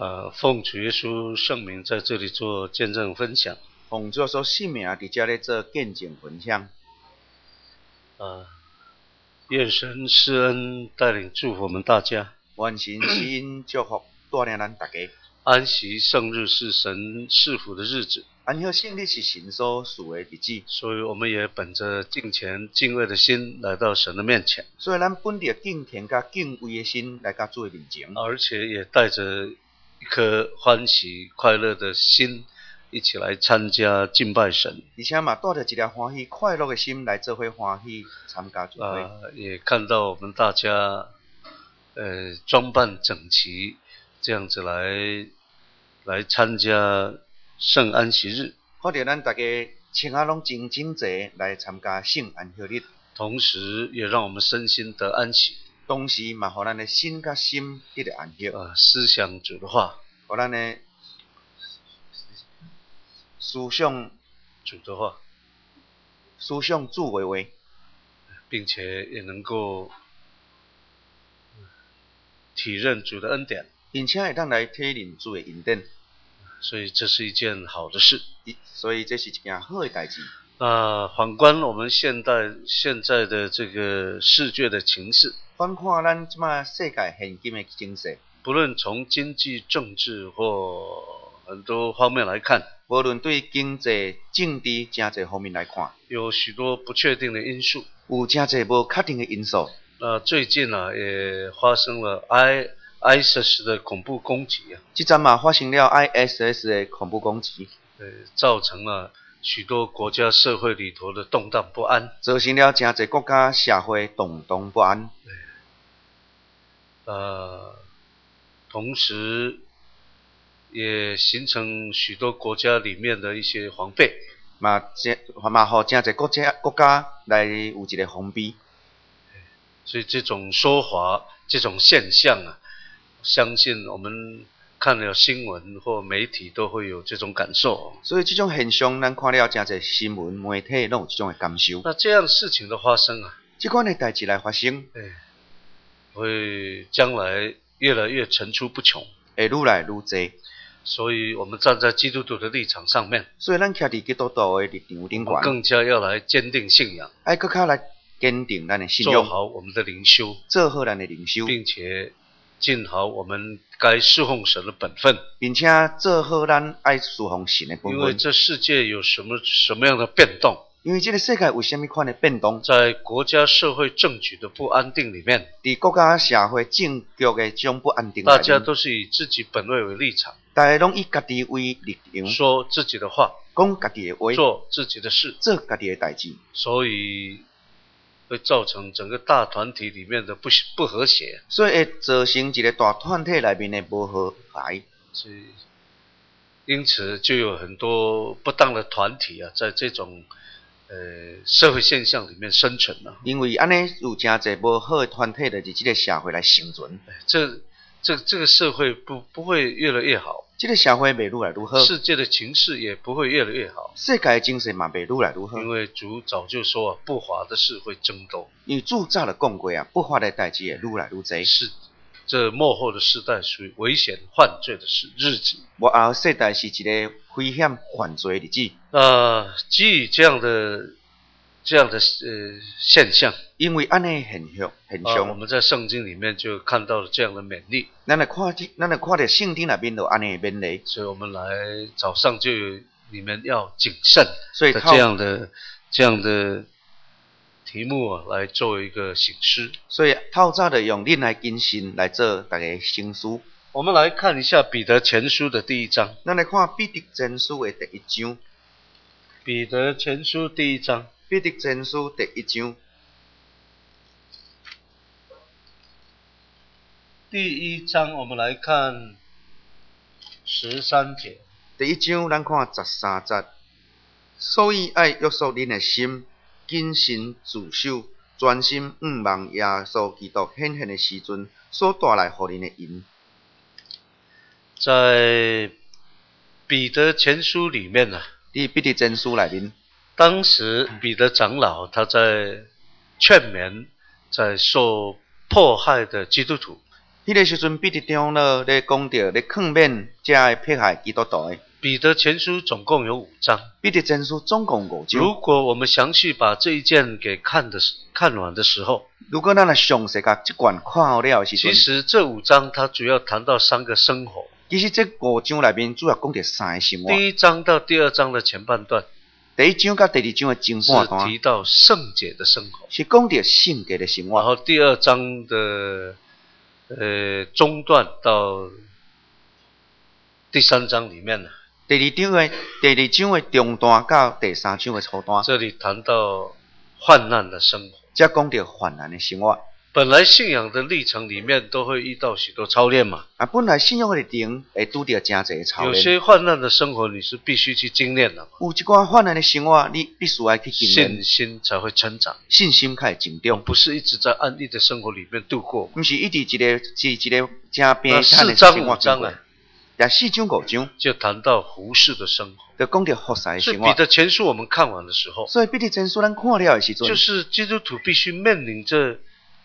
奉主耶稣圣名在这里做见证分享。 奉主耶稣圣名伫遮咧做见证分享。 愿神施恩带领祝福我们大家。 愿神施恩祝福带领咱大家。 安息圣日是神赐福的日子， 安息圣日是神所赐的日子， 所以我们也本着敬虔敬畏的心来到神的面前。 所以咱本着敬虔甲敬畏的心来到主的面前， 而且也带着一颗欢喜快乐的心，一起来参加敬拜神。 而且嘛，带着一颗欢喜快乐的心来做伙欢喜参加聚会。 也看到我们大家装扮整齐，这样子来参加圣安息日。 看到咱大家穿啊拢真整齐来参加圣安息日， 同时也让我们身心得安息。 同时嘛，互咱的心甲心得到安息。 思想主的话， 互咱的思想主的话， 思想主的话， 并且也能够体认主的恩典， 并且会当来体认主的恩典。 所以这是一件好的事。 所以这是一件好的代志。 反观我们现在的这个世界的情势， 反看咱即马世界现今的情势， 不论从经济、政治或很多方面来看， 无论对经济、政治真侪方面来看， 有许多不确定的因素， 有真侪无确定的因素。 最近也发生了ISIS 的恐怖攻击这阵嘛发生了 ISIS 的恐怖攻击， 造成了许多国家社会里头的动荡不安， 造成了真侪国家社会动荡不安。 同时也形成许多国家里面的一些防备， 嘛互真侪国家来有一个防备。 所以这种说法、这种现象相信我们看了新闻或媒体都会有这种感受。 所以这种现象，咱看了真侪新闻媒体拢有这种的感受。 那这样事情的发生这款的代志来发生， 会将来越来越层出不穷， 会愈来愈多。 所以我们站在基督徒的立场上面， 所以咱徛伫基督徒的立场顶悬， 更加要来坚定信仰， 爱更加来坚定咱的信仰， 做好我们的灵修， 做好咱的灵修， 并且尽好我们该侍奉神的本分， 并且做好咱爱侍奉神的本分。 因为这世界有什么样的变动， 因为这个世界有什么款的变动， 在国家社会政局的不安定里面， 伫国家社会政局的这种不安定， 大家都是以自己本位为立场， 大家拢以家己为立场， 说自己的话， 讲家己的话， 做自己的事， 做家己的代志， 所以会造成整个大团体里面的不和谐， 所以会造成一个大团体里面的不和谐。 因此就有很多不当的团体在这种社会现象里面生存了。 因为安尼有真侪无好的团体，就是这个社会来生存。 这个社会不会越来越好， 这个社会袂愈来愈好， 世界的情势也不会越来越好， 世界的情势嘛袂愈来愈好。 因为主早就说不法的事会增多。 因为主早就讲过不法的代志会愈来愈多。 是这末后的世代属于危险犯罪的日子。 末后世代是一个危险犯罪的日子。 基于这样的现象， 因为安尼现象， 我们在圣经里面就看到了这样的勉励。 咱来看到圣经那边有安尼的勉励， 所以我们来早上就有你们要谨慎， 所以这样的题目来作为一个醒思。 所以透早的用恁来谨慎来做大家醒思。 我们来看一下彼得前书的第1章。 咱来看彼得前书的第1章。 彼得前书第1章。 彼得前书第1章。 第1章我们来看13节。 第1章咱看13节。所以爱约束恁的心，谨慎自守，专心望耶稣基督显现的时阵所带来互恁的恩。 在彼得前书里面伫彼得前书内面， 当时彼得长老他在劝勉在受迫害的基督徒。 迄个时阵，彼得长老咧讲到咧抗免遮个迫害基督徒的。 彼得前书总共有5章。 彼得前书总共5章。 如果我们详细把这一件给看完的时候， 如果咱来详细甲这卷看好了的时阵， 其实这5章它主要谈到3个生活。 其实这5章内面主要讲到3个生活。 第1章到第2章的前半段， 第1章甲第2章的前半段是提到圣洁的生活， 是讲到圣洁的生活。 然后第2章的中段到第3章里面呢， 第二章的中段到第3章的初段， 这里谈到患难的生活， 才讲到患难的生活。 本来信仰的历程里面都会遇到许多操练嘛， 本来信仰的历程会拄到真侪操练。 有些患难的生活你是必须去经验的嘛， 有一寡患难的生活，你必须要去经验， 信心才会成长， 信心才会成长。 不是一直在安逸的生活里面度过嘛。 不是一直一个真平那4 坦的章生活 5章啊， 但4章5章就谈到服侍的生活。 就讲到服侍的所以生活。 彼得前书我们看完的时候， 所以彼得前书咱看了的时阵， 就是基督徒必须面临这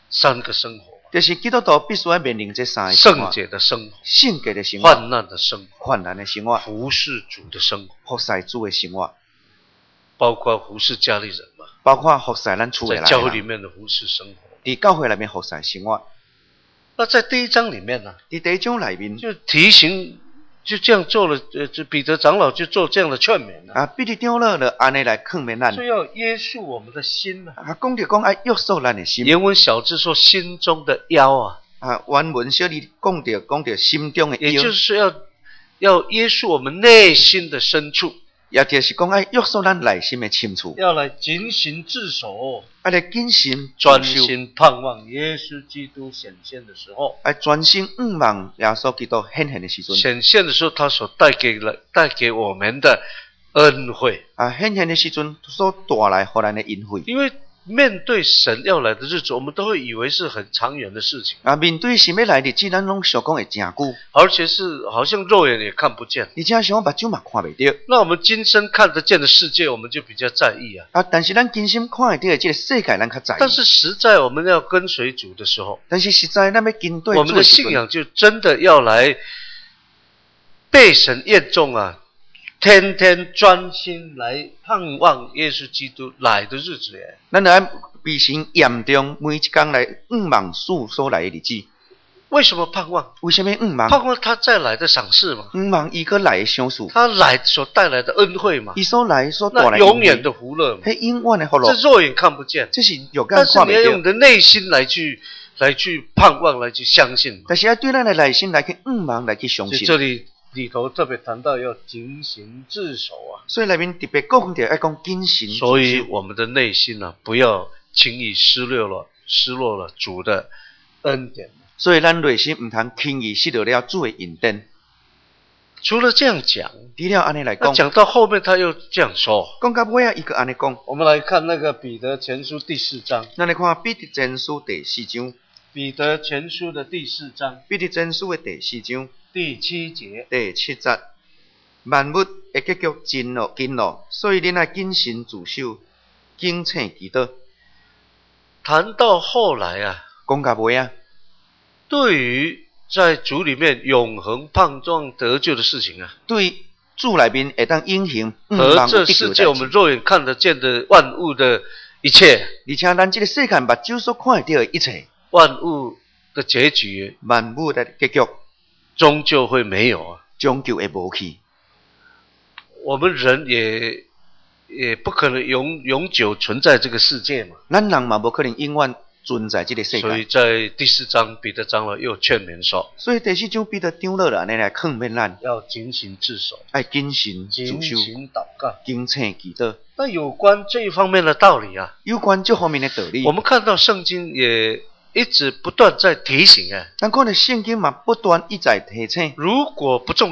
3个生活。 就是基督徒必须要面临这3个生活： 圣洁的生活、 圣洁的生活、 患难的生活、 患难的生活、 服侍主的生活， 服侍主的生活， 包括服侍家里人嘛， 包括服侍咱厝的在教会里人， 面的服侍生活。 伫教会内面服侍生活。 那在第1章里面呢， 伫第1章内面， 就提醒，就这样做了，这彼得长老就做这样的劝勉了。 彼得长老就安尼来劝勉咱， 所以要约束我们的心呢。 讲着讲爱约束咱的心。 原文小字说心中的腰啊， 原文小字讲着心中的腰， 也就是要约束我们内心的深处， 也就是讲爱约束咱内心的深处， 要来警醒自守， 爱来谨慎专自守， 心盼望耶稣基督显现的时候。 爱专心仰望耶稣基督显现的时阵。 显现的时候，他所带给我们的恩惠。 显现的时阵所带来互咱的恩惠。 因为面对神要来的日子，我们都会以为是很长远的事情， 面对神要来的日子，咱拢想讲会真久， 而且是好像肉眼也看不见。 而且想目睭嘛看袂到。 那我们今生看得见的世界，我们就比较在意啊。 但是咱今生看会到的这个世界，咱较在意。 但是实在我们要跟随主的时候， 但是实在咱要跟对主我们的信仰就真的要来被神验中啊，天天专心来盼望耶稣基督来的日子耶。 咱要被神验中，每一天来仰望主所来的日子。 为什么盼望？ 为什么仰望？ 盼望他再来的赏赐嘛， 仰望伊个来的赏赐， 他来所带来的恩惠嘛， 伊所来所带来那永远的福乐嘛， 迄永远的福乐， 这肉眼看不见， 这是肉眼但是看袂到。 你要用你的内心来去盼望，来去相信嘛。 但是要对咱的内心来去仰望，来去相信。 所以这里头特别谈到要警醒自守啊， 所以内面特别讲到要讲谨慎。 所以我们的内心呢，不要轻易失落了主的恩典。 所以咱内心唔通轻易失落了主的恩典。 除了这样讲， 除了安尼来讲， 讲到后面他又这样说。 讲到尾啊，伊个安尼讲。 我们来看那个彼得前书第4章。 咱来看彼得前书第4章。 彼得前书的第4章。 彼得前书的第4章。 第7节。 第7节。万物的结局真近咯，所以恁爱谨慎自守，警醒基督。 谈到后来啊， 讲到尾啊， 对于在主里面永恒盼望得救的事情啊， 对主内面会当永恒和这世界我们肉眼看得见的万物的一切， 而且咱这个世界目睭所看得到的一切， 万物的结局， 万物的结局， 终究会没有啊， 终究会无去。 我们人也不可能永久存在这个世界嘛， 咱人嘛无可能永远存在这个世界。 所以在第4章，彼得长老又劝勉说， 所以第4章彼得长老了，安尼来劝勉咱， 要警醒自守， 爱谨慎自守， 警醒祷告， 警醒基督。 那有关这一方面的道理啊， 有关这方面的道理， 我们看到圣经也一直不断在提醒啊。 咱看到圣经嘛，不断一再提醒， 如果不重要，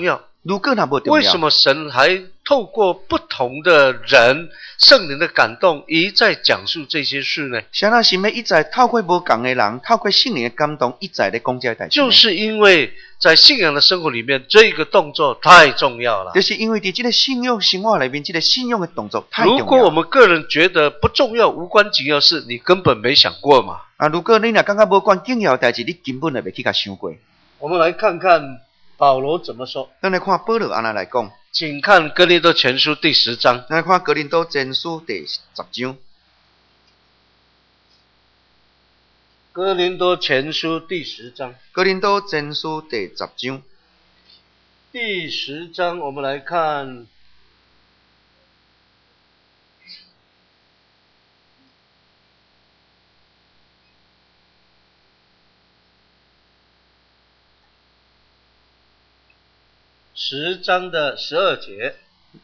如果若无重要， 为什么神还透过不同的人、圣灵的感动，一再讲述这些事呢？ 啥那神要一再透过无共的人，透过圣灵的感动，一再咧讲这个代志呢？ 就是因为在信仰的生活里面，这个动作太重要了。 就是因为伫这个信仰生活里面，这个信仰的动作太重要。 如果我们个人觉得不重要、无关紧要事，你根本没想过嘛。 啊，如果你若感觉无关紧要的代志，你根本就袂去甲想过。 我们来看看保罗怎么说。 咱来看保罗安那来讲， 请看哥林多前书第10章。 咱来看哥林多前书第10章。 哥林多前书第10章。 哥林多前书第10章。 第10章，我们来看10章的12节。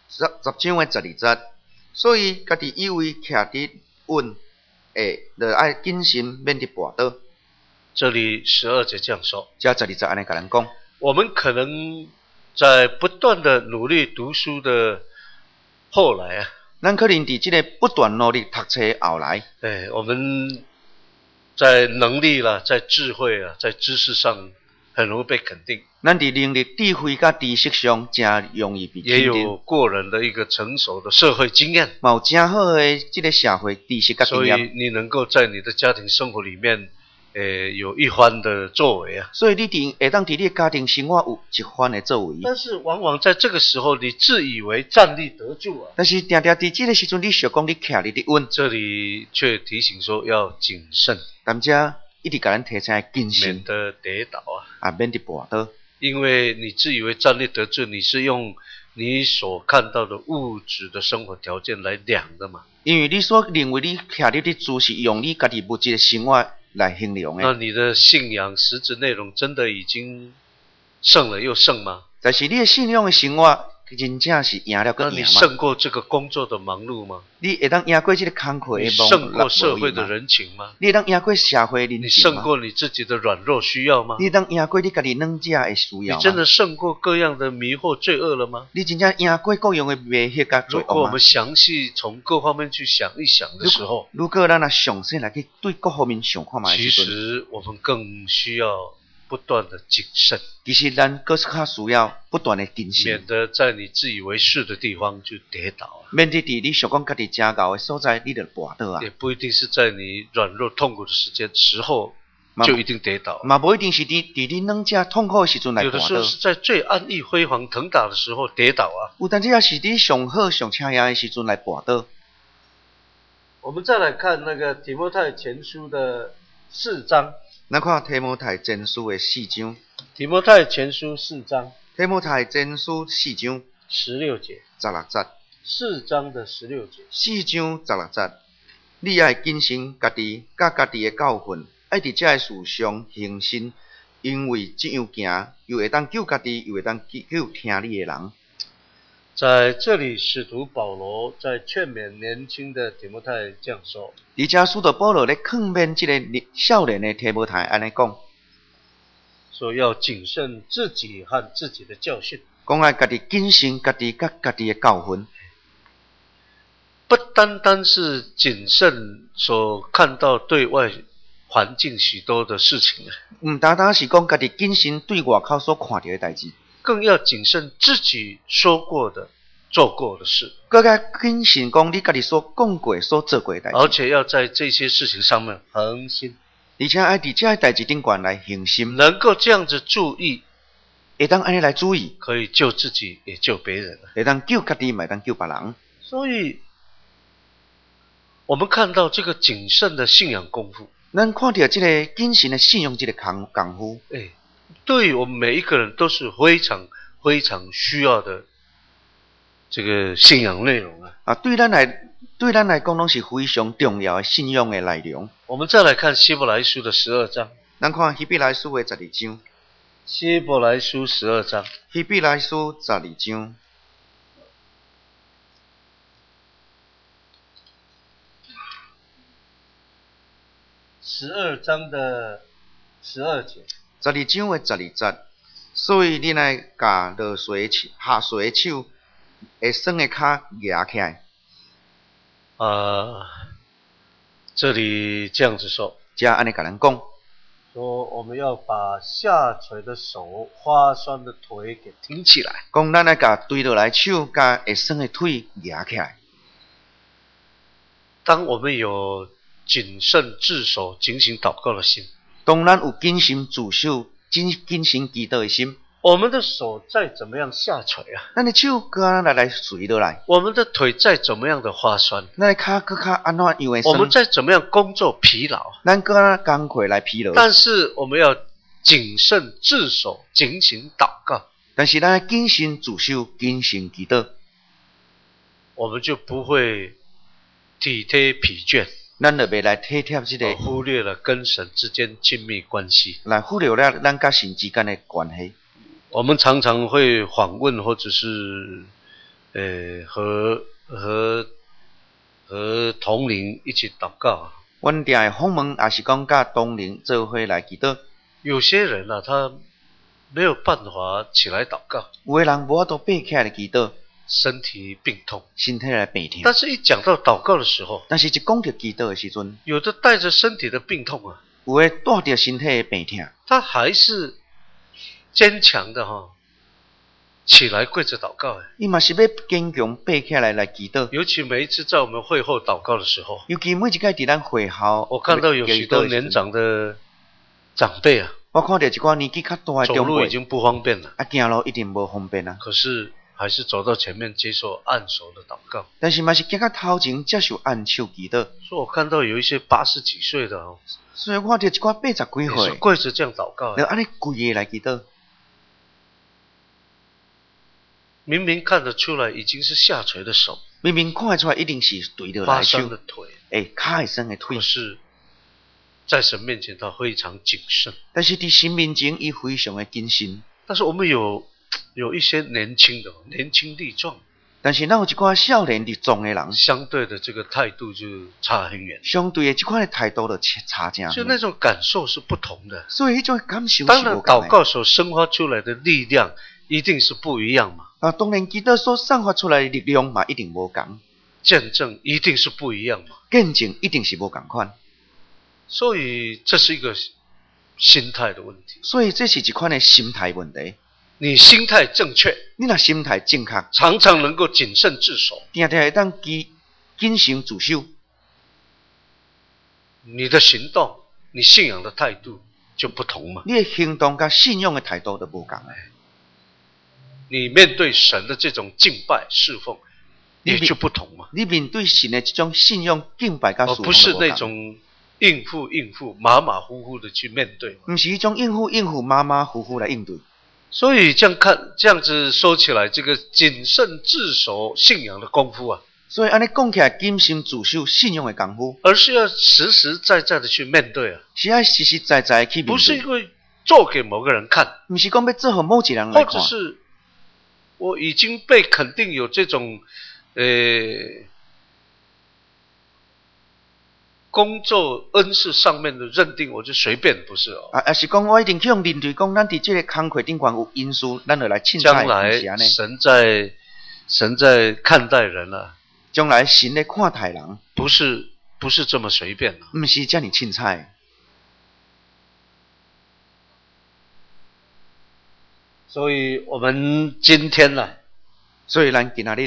10章的12节，所以家己以为徛伫稳，就爱谨慎，免得跋倒。 这里12节这样说。 这12节安尼甲咱讲， 我们可能在不断的努力读书的后来啊， 咱可能伫这个不断努力读册后来， 我们在能力啦，在智慧啊，在知识上很容易被肯定。 咱伫能力、智慧甲知识上真容易被肯定。 也有过人的一个成熟的社会经验， 嘛有真好的这个社会知识甲经验。 所以你能够在你的家庭生活里面，有一番的作为啊。 所以你会当伫你的家庭生活有一番的作为。 但是往往在这个时候，你自以为站立得住啊。 但是常常伫这个时阵，你想讲你徛伫稳， 这里却提醒说要谨慎， 但这一直甲咱提醒谨慎， 免得跌倒啊。 免得跋倒。 因为你自以为站立得住，你是用你所看到的物质的生活条件来量的嘛。 因为你所认为你徛伫伫住是用你家己物质的生活来衡量的。 那你的信仰实质内容真的已经胜了又胜吗？ 但是你的信仰的生活真正是赢了那你个赢吗？ 胜过这个工作的忙碌吗？ 你会当赢过这个工课的你忙胜过社会的人情吗？ 你会当赢过社会人你情吗？ 胜过你自己的软弱需要吗？ 你会当赢过你家己软者的需要吗？ 你真的胜过各样的迷惑罪恶了吗？ 你真正赢过各样的迷惑甲罪恶吗如果我们？详细从各方面去想一想的时候， 如果咱若详细来去对各方面想看嘛的其时阵， 实我们更需要不断的谨慎， 其实咱更是较需要不断的谨慎， 免得在你自以为是的地方就跌倒啊。 免得伫你想讲家己正高的所在，你就跋倒啊。 也不一定是在你软弱痛苦的时候就一定跌倒， 嘛无一定是伫你软者痛苦的时阵来有的时候跋倒， 是在最安逸辉煌腾达的时候跌倒啊。 有当时也是伫上好上请样的时阵来跋倒。 我们再来看那个提摩太前书的4章。 咱看提摩太前书的4章， 提摩太前书4章提摩太前书4章 16节 16节 ，4章的16节。 4章16节，你爱谨慎家己甲家己的教训，爱伫这个事上恒心，因为这样行，又会当救家己，又会当救听你的人。 在这里，使徒保罗在劝勉年轻的提摩太这样说： 伫这使徒保罗咧劝勉这个少年的提摩太安尼讲， 说要谨慎自己和自己的教训， 讲爱家己谨慎家己甲家己的教训。 不单单是谨慎所看到对外环境许多的事情， 毋单单是讲家己谨慎对外口所看到的代志， 更要谨慎自己说过的、做过的事， 更加谨慎讲你家己所讲过、所做过的代志， 而且要在这些事情上面恒心， 而且爱伫这个代志顶悬来恒心， 能够这样子注意， 会当安尼来注意， 可以救自己也救别人。 会当救家己，嘛会当救别人。 所以，我们看到这个谨慎的信仰功夫， 咱看到这个谨慎的信用这个功夫， 对于我们每一个人都是非常非常需要的这个信仰内容啊。 对咱来讲，拢是非常重要的信仰的内容。 我们再来看希伯来书的12章。 咱看希伯来书的12章。 希伯来书12章。 希伯来书12章。 12章的12节。 12章的12节。 所以你来甲落水的下水的手，会酸的骹夹起来。 这里这样子说， 遮安尼甲咱讲， 说我们要把下垂的手、花酸的腿给挺起来。 讲咱来甲对落来手，甲会酸的腿夹起来。 当我们有谨慎自守、警醒祷告的心， 当咱有谨慎自守、谨慎祈祷的心， 我们的手再怎么样下垂啊， 咱的手搁安来垂落来， 我们的腿再怎么样的花酸， 咱的骹搁较安怎样的酸， 我们再怎么样工作疲劳， 咱搁安工课来疲劳。 但是我们要谨慎自守、警醒祷告， 但是咱谨慎自守、谨慎祈祷， 我们就不会体贴疲倦， 咱就袂来体贴这个， 忽略了跟神之间亲密关系， 来忽略了咱甲神之间的关系。 我们常常会访问，或者是和同龄一起祷告。 阮定会访问，也是讲甲同龄做伙来祈祷。 有些人啊，他没有办法起来祷告， 有的人无法度爬起来祈祷， 身体病痛， 身体来病痛。 但是一讲到祷告的时候， 但是一讲到祈祷的时阵， 有的带着身体的病痛啊， 有的带着身体的病痛， 他还是坚强的起来跪着祷告。 伊嘛是要坚强爬起来来祈祷。 尤其每一次在我们会后祷告的时候， 尤其每一届伫咱会后， 我看到有许多年长的长辈啊， 我看到一寡年纪较大的走长辈， 路已经不方便了， 行路一定无方便啊。 可是还是走到前面接受按手的祷告。 但是嘛是行到头前接受按手祈祷。 所以我看到有一些80几岁的所以我看到一寡80几也是岁， 跪着这样祷告就安尼跪的来祈祷。 明明看得出来已经是下垂的手， 明明看得出来一定是对着发来手， 酸的腿， 骹会酸的腿可。是在神面前他非常谨慎。 但是伫神面前，伊非常的谨慎。 但是我们有一些年轻力壮， 但是咱有一寡少年力壮的人， 相对的这个态度就差很远， 相对的这款的态度就差正远。 就那种感受是不同的。 所以迄种感受是当然， 无同的。 祷告所生发出来的力量一定是不一样嘛， 当然祈祷所散发出来的力量嘛，一定无共， 见证一定是不一样嘛， 见证一定是无共款。 所以这是一个心态的问题。 所以这是一款的心态问题。 你心态正确， 你若心态正确， 常常能够谨慎自守， 定定会当谨慎自守， 你的行动、你信仰的态度就不同嘛。 你的行动甲信仰的态度都无共的。 你面对神的这种敬拜侍奉也就不同嘛。 你面对神的这种信仰敬拜甲侍奉， 不是那种应付、马马虎虎的去面对， 不是一种应付、马马虎虎来应对。 所以这样子说起来，这个谨慎自守信仰的功夫啊， 所以安尼讲起来，谨慎自守信仰的功夫， 而是要实实在在的去面对啊， 是要实实在在去面对， 不是因为做给某个人看， 不是讲要做互某一人来看， 或者是我已经被肯定有这种工作恩赐上面的认定，我就随便，不是哦。 是讲我一定去用面对，讲咱伫这个工课顶管有因素，咱就来凊彩。 将来神在看待人啊， 将来神咧看待人， 不是这么随便的， 不是这样凊彩。 所以我们今天呢， 所以咱今仔日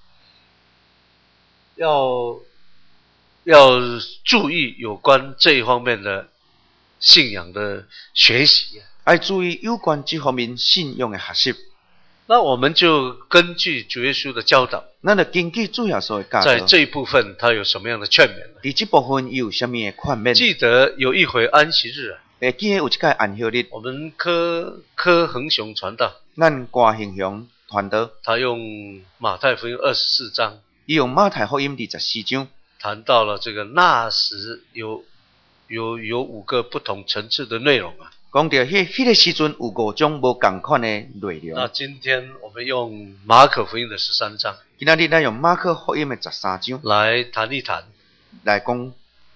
要注意有关这一方面的信仰的学习， 要注意有关这方面信仰的学习。 那我们就根据主耶稣的教导， 咱就根据主耶稣的教导， 在这一部分他有什么样的劝勉呢？ 伫这部分有什么的劝勉？ 记得有一回安息日啊， 记得有一届安息日， 我们柯恒雄传道， 咱郭恒雄传道， 他用马太福音24章， 伊用马太福音24章谈到了这个那时有5个不同层次的内容啊。 讲到迄个时阵有5种无共款的内容。 那今天我们用马可福音的13章， 今仔日咱用马可福音的13章来谈一谈， 来讲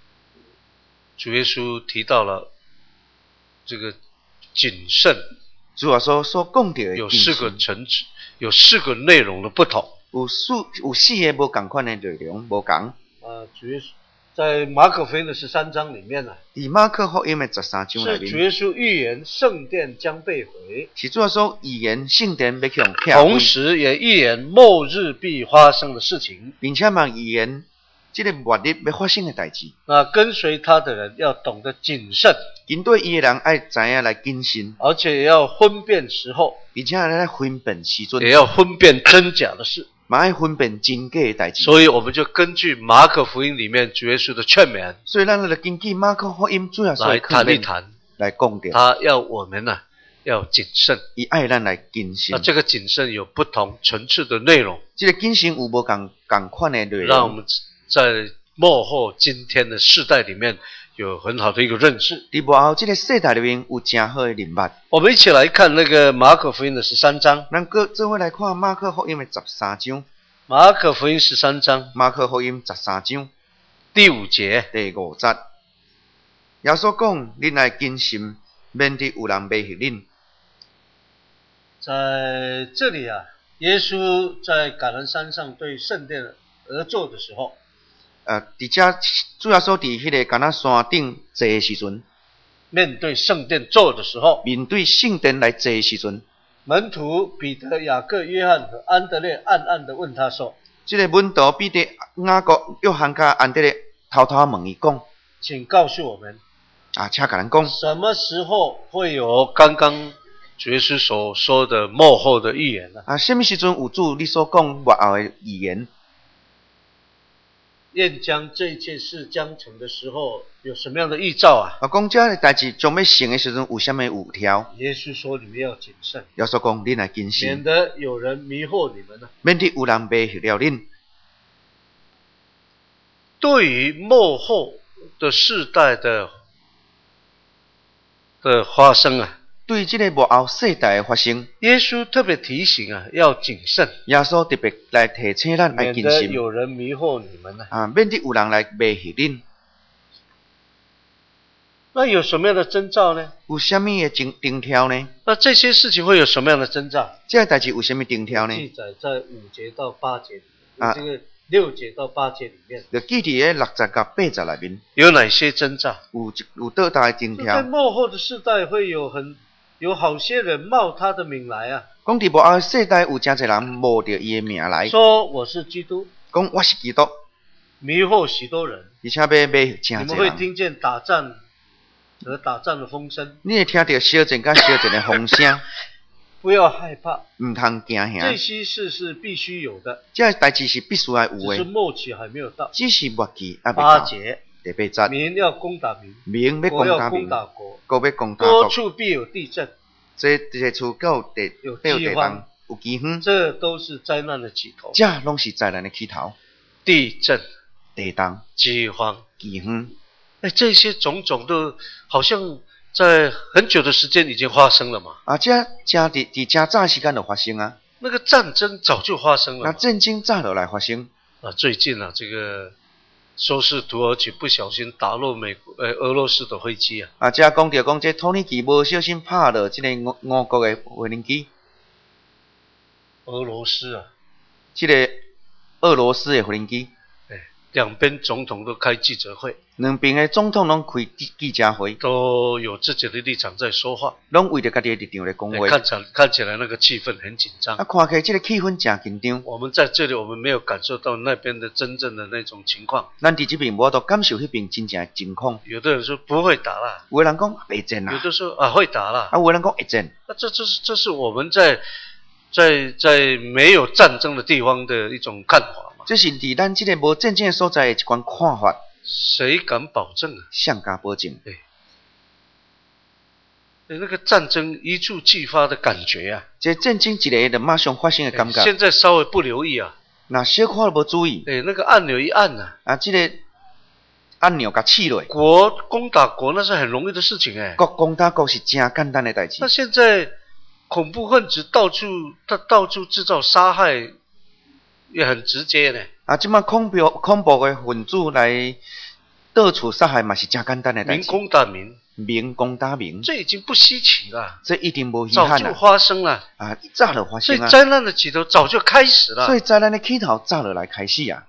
主耶稣提到了这个谨慎主要所讲到的有敬 4个心， 层次，有4个内容的不同。 有4个无共款的内容，无共。 主耶稣在马可福音的13章里面呢， 伫马可福音的13章内面， 是主耶稣预言圣殿将被毁， 是主要所预言圣殿要向拆同毁， 时也预言末日必发生的事情。 并且嘛预言这个末日要发生的代志。 那跟随他的人要懂得谨慎， 跟对伊的人爱知影来谨慎， 而且也要分辨时候， 并且来分辨时阵， 也要分辨真假的事。 嘛爱分辨真假的代志。 所以我们就根据马可福音里面主耶稣的劝勉所以咱就根据马可福音主要所来谈一谈， 来讲到， 他要我们呢要谨慎。 伊爱咱来谨慎。 那这个谨慎有不同层次的内容， 这个谨慎有无共款的内容， 让我们在末后今天的世代里面有很好的一个认识。 伫幕后这个世代里面有真好的认捌。 我们一起来看那个马可福音的13章。 咱个做伙来看马可福音的13章。 马可福音13章马可福音13章第5节， 第5节，耶稣讲：恁爱谨慎，免得有人迷惑恁。 在这里啊，耶稣在橄榄山上对圣殿而坐的时候， 伫遮主要所伫迄个橄榄山顶坐的时阵， 面对圣殿坐的时候， 面对圣殿来坐的时阵， 门徒彼得、雅各、约翰和安德烈暗暗地问他说：“ 这个门徒彼得、雅各、约翰甲安德烈偷偷问伊讲： 请告诉我们， 请甲咱讲， 什么时候会有刚刚主耶稣所说的末后的预言呢？ 什么时阵有主你所讲末后的预言？ 愿将这一切事将成的时候，有什么样的预兆啊？ 讲这个代志将要成的时阵，有啥物有条？ 耶稣说：你们要谨慎， 耶稣讲：恁来谨免慎， 得有人迷惑你们呢。 免得有人迷惑了恁。 对于末后的世代的发生啊， 对这个幕后世代的发生， 耶稣特别提醒啊，要谨慎， 耶稣特别来提醒咱爱免得谨慎， 有人迷惑你们呢。 免得有人来迷惑恁。 那有什么样的征兆呢？ 有啥物的征兆呢？ 那这些事情会有什么样的征兆？ 这个代志有啥物征兆呢？ 记载在5节到8节里面，这个6节到8节里面， 就记伫个60甲80内面， 有哪些征兆？ 有倒大的征在兆。 末后的世代会有好些人冒他的名来啊， 讲伫幕后世代有真侪人冒着伊的名来， 说我是基督， 讲我是基督， 迷惑许多人。 而且要迷惑你们会真侪人。 听见打仗和打仗的风声， 你会听到小阵甲小阵的风声， 不要害怕， 毋通惊这吓。 些事是必须有的， 这个代志是必须要有只是的， 末期还没有到。 只是末期还未 8 到。 节， 第8节， 民要攻打民， 民要国要攻攻打民， 打国， 国要攻打多国。 处必有地震， 这处有地有有饥荒地方，有饥荒， 这都是灾难的起头。 这拢是灾难的起头。 地震、 地动、 饥荒， 饥荒， 这些种种都好像在很久的时间已经发生了嘛。 这真伫真早时间就发生啊。 那个战争早就发生了那嘛。 战争早就来发生。 最近啊，这个说是土耳其不小心打落俄罗斯的飞机啊。 这讲到讲这土耳其无小心拍落这个俄国的飞行机。 俄罗斯啊， 这个俄罗斯的飞行机， 两边总统都开记者会， 两边的总统拢开记者会， 都有自己的立场在说话， 拢为着家己的立场来讲话。 看起来那个气氛很紧张。 看起来这个气氛真紧张。 我们在这里，我们没有感受到那边的真正的那种情况。 咱伫这边无都感受迄边真正的情况。 有的人说不会打啦， 有的人讲会战啦， 有的说会打啦。 有的人讲会战。 那这是我们在没有战争的地方的一种看法嘛。 这是伫咱这个无战争的所在的一款看法。 谁敢保证啊？ 谁敢保证？ 那个战争一触即发的感觉啊！ 这战争一个就马上发生的感觉。 现在稍微不留意啊， 那小看都无注意。 那个按钮一按啊， 这个按钮甲刺落。 国攻打国那是很容易的事情国攻打国是真简单的代志。 那现在恐怖分子到处制造杀害，也很直接呢。 即摆恐怖的分子来到处杀害嘛是真简单的代志。 民攻打民， 明攻打明， 这已经不稀奇了， 这一定无稀早就罕啦。 发生了。 啊，早就发所以生啊。 灾难的起头早就开始了。 所以灾难的起头早就来开始啊。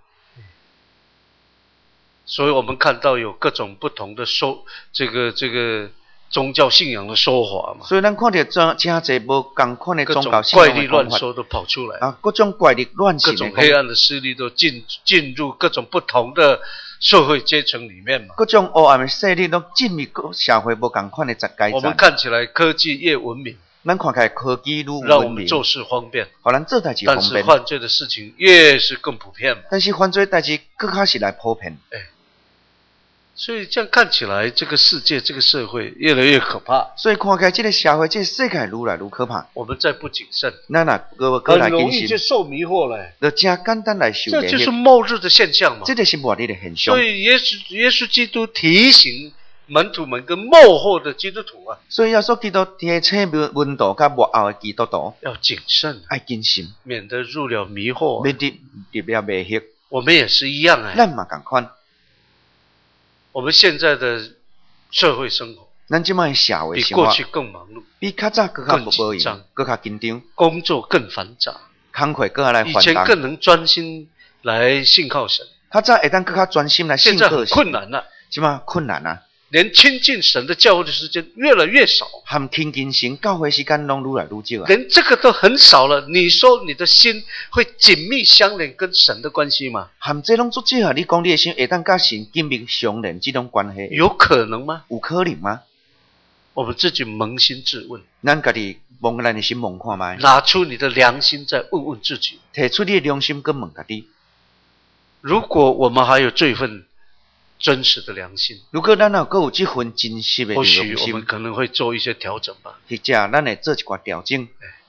所以我们看到有各种不同的这个宗教信仰的说法嘛。 所以咱看到真侪无共款的各种宗教信怪力仰的讲法乱说都跑出来啊，各种怪力乱各神的种黑暗的势力都进入各种不同的社会阶层里面嘛。 各种黑暗的势力都进入社会无共款的阶层。 我们看起来科技越文明， 咱看起来科技愈文明， 让我们做事方便， 互咱做代志但是方便。 犯罪的事情越是更普遍嘛。 但是犯罪代志更较是来普遍。 所以这样看起来，这个世界、这个社会越来越可怕。 所以看起来，这个社会、这个世界愈来愈可怕。 我们再不谨慎， 咱若很来谨容易就慎， 受迷惑了。 就真简单来受迷这就是惑。 末日的现象嘛。 这就是末日的现象所。以耶稣基督提醒门徒们跟末后的基督徒啊， 所以耶稣基督提醒门徒甲末后的基督徒要谨慎， 爱谨慎， 免得入了迷惑。 免得入了迷惑。 我们也是一样咱嘛共款， 我们现在的社会生活咱即摆社会比生活过去更忙碌， 比较早更较更无紧张用，更较紧张， 工作更繁杂， 工课更较来以繁重。 前更能专心来信靠神， 较早会当更较专心来信现在很靠神， 困难了。 即摆困难啊！ 连亲近神的教会的时间越来越少， 含亲近神教会时间拢愈来愈少啊！ 连这个都很少了。你说你的心会紧密相连跟神的关系吗？ 含这拢足少啊！你讲你的心会当甲神紧密相连，这种关系有可能吗？ 有可能吗？ 我们自己扪心自问， 咱家己望咱的心望看觅， 拿出你的良心再问问自己。 提出你的良心，跟问家己。 如果我们还有这份真实的良心， 如果咱还有这份真实的或许良心， 我们可能会做一些调整吧。 或者咱会做一寡调整。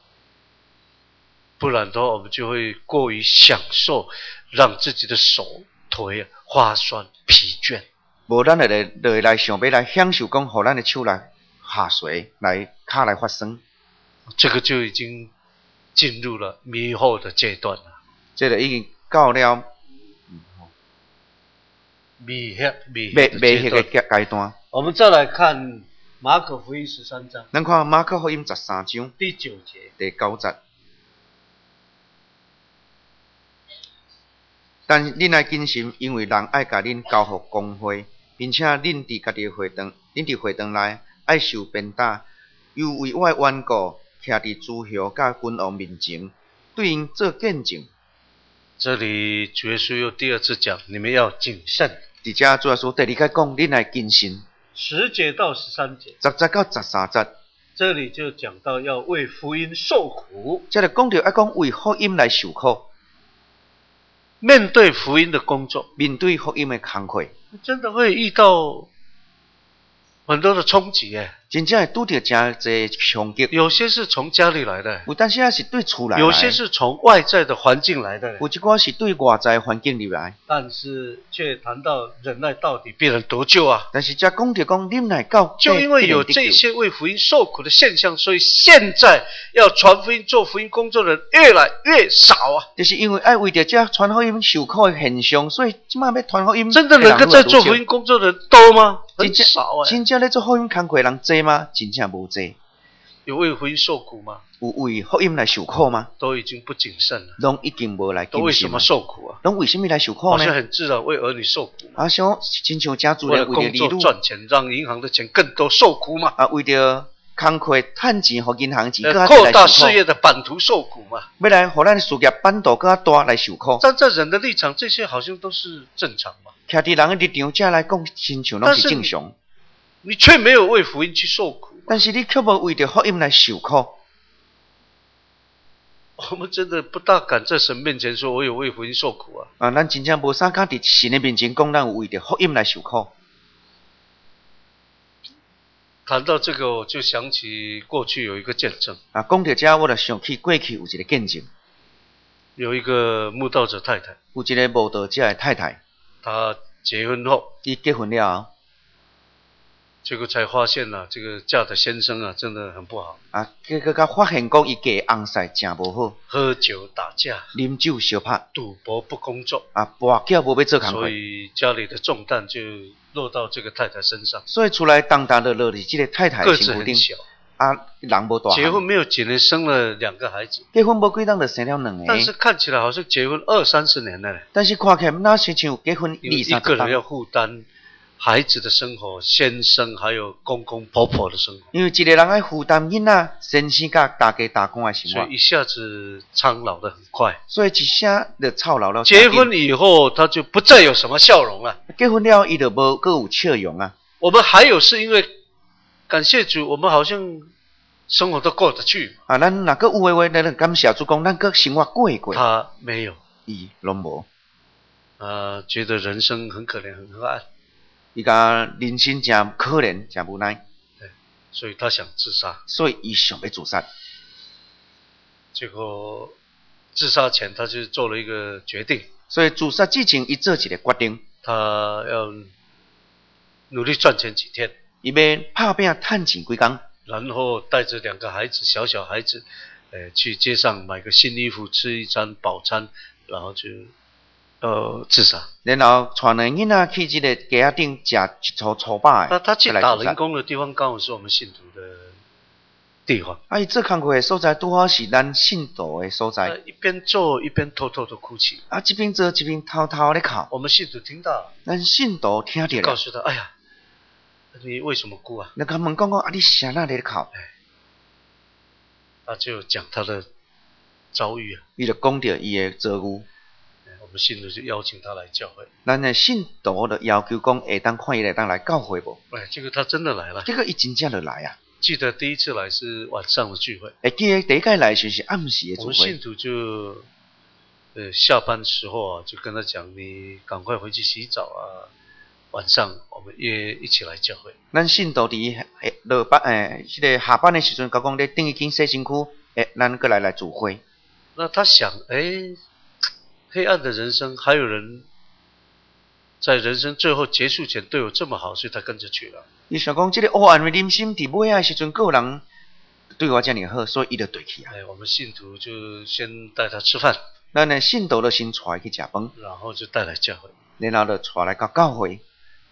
不然的话，我们就会过于享受，让自己的手腿发酸疲倦。 无咱会来想要来享受，讲互咱的手来下垂，来骹来发酸。 这个就已经进入了迷惑的阶段了。 这个已经到了迷惑迷惑的阶段。 我们再来看马可福音13章， 咱看马可福音13章第9节。 第9节。但恁爱谨慎，因为人爱甲恁交互公会，并且恁伫家己会堂内爱受鞭打，又为我的缘故，徛伫诸侯甲君王面前，对因做见证。 这里主耶稣又第二次讲，你们要谨慎。 伫遮主要说第二个讲，恁爱谨慎。 10节到13节， 10节到13节， 这里就讲到要为福音受苦。 这就讲到要讲为福音来受苦， 面对福音的工作， 面对福音的工课， 真的会遇到很多的冲击耶。 真正会拄着真侪冲击。 有些是从家里来的， 有当时也是对厝来的， 有些是从外在的环境来的， 有一寡是对外在环境入来。 但是却谈到忍耐到底必然得救啊！ 但是才讲到讲忍耐到底， 就因为有这些为福音受苦的现象，所以现在要传福音、做福音工作的人越来越少啊！ 就是因为爱为着这传福音受苦的现象，所以即马要传福音。 真的能够在做福音工作的人多吗？很少啊！ 真正咧做福音工课的人多吗？真正无多。 有为福音受苦吗？ 有为福音来受苦吗？ 都已经不谨慎了。 拢已经无来谨慎。 都为什么受苦啊？ 拢为什么来受苦呢？ 好像很自然，为儿女受苦嘛。 像亲像家主人为工作赚钱，让银行的钱更多受苦嘛。 为着工课趁钱，互银行钱扩大事业的版图受苦嘛。 要来互咱的事业版图更大来受苦。 站在人的立场，这些好像都是正常嘛。 徛伫人的立场，这来讲，亲像拢是正常。 你却没有为福音去受苦， 但是你却无为着福音来受苦。 我们真的不大敢在神面前说我有为福音受苦啊！ 咱真正无啥敢伫神的面前讲，咱有为着福音来受苦。 谈到这个，我就想起过去有一个见证。 讲到这，我就想起过去有一个见证， 有一个慕道者太太， 有一个慕道者的太太， 她结婚后， 伊结婚了后。 结果才发现这个嫁的先生真的很不好。 结果才发现讲伊嫁的翁婿真无好， 喝酒打架， 啉酒相拍， 赌博不工作， 跋筊无要做工课， 所以家里的重担就落到这个太太身上， 所以出来当当的落伫这个太太个的身躯顶， 子很小， 啊，人无大汉， 结婚没有几年生了2个孩子， 结婚无几当就生了2个， 但是看起来好像结婚20-30年了嘞。 但是看起来哪是像结婚因为一 20-30年， 个人要负担孩子的生活、先生还有公公婆婆的生活， 因为一个人要负担囡仔、先生甲大家打工的生活， 所以一下子苍老得很快。 所以一下就操劳了。 结婚以后，他就不再有什么笑容了。 结婚了，伊就无搁有笑容啊。 我们还有是因为感谢主，我们好像生活都过得去。 啊，咱若搁有诶话，咱感谢主讲，咱搁生活过过。 他没有， 伊拢无。 觉得人生很可怜，很黑暗。 伊讲人生真可怜，真无奈。 对，所以他想自杀。 所以伊想要自杀。 结果自杀前，他就做了一个决定。 所以自杀之前，伊做一个决定， 他要努力赚钱几天， 伊要拍拼趁钱几工， 然后带着2个孩子，小孩子，去街上买个新衣服，吃一餐饱餐，然后就自杀。 然后带2个囡仔去这个街仔顶食一粗粗饱的。 他去打零工的地方，刚好是我们信徒的地方。 伊做工课的所在，拄好是咱信徒的所在。 一边做一边偷偷的哭泣。 一边做一边偷偷咧哭。 我们信徒听到， 咱信徒听到了， 告诉他：“哎呀，你为什么哭啊？” 那他问讲你啥那咧哭？ 他就讲他的遭遇啊。 伊就讲到伊的遭遇。 我们信徒就邀请他来教会。 咱的信徒就要求讲，会当看伊会当来教会无？ 结果他真的来了。 结果伊真正就来啊！ 记得第一次来是晚上的聚会。 记得第一届来就是暗时的聚会。 我们信徒就下班时候啊，就跟他讲，你赶快回去洗澡啊，晚上我们约一起来教会。 咱信徒伫落班迄个下班的时阵，甲讲咧等于经洗身躯，咱过来聚会。 那他想，黑暗的人生，还有人在人生最后结束前对我这么好，所以他跟着去了。 伊想讲，这个黑暗的人生伫尾的时阵，个人对我这么好，所以伊就对去啊。 我们信徒就先带他吃饭， 咱的信徒就先带去食饭， 然后就带来教会， 然后就带来到教会，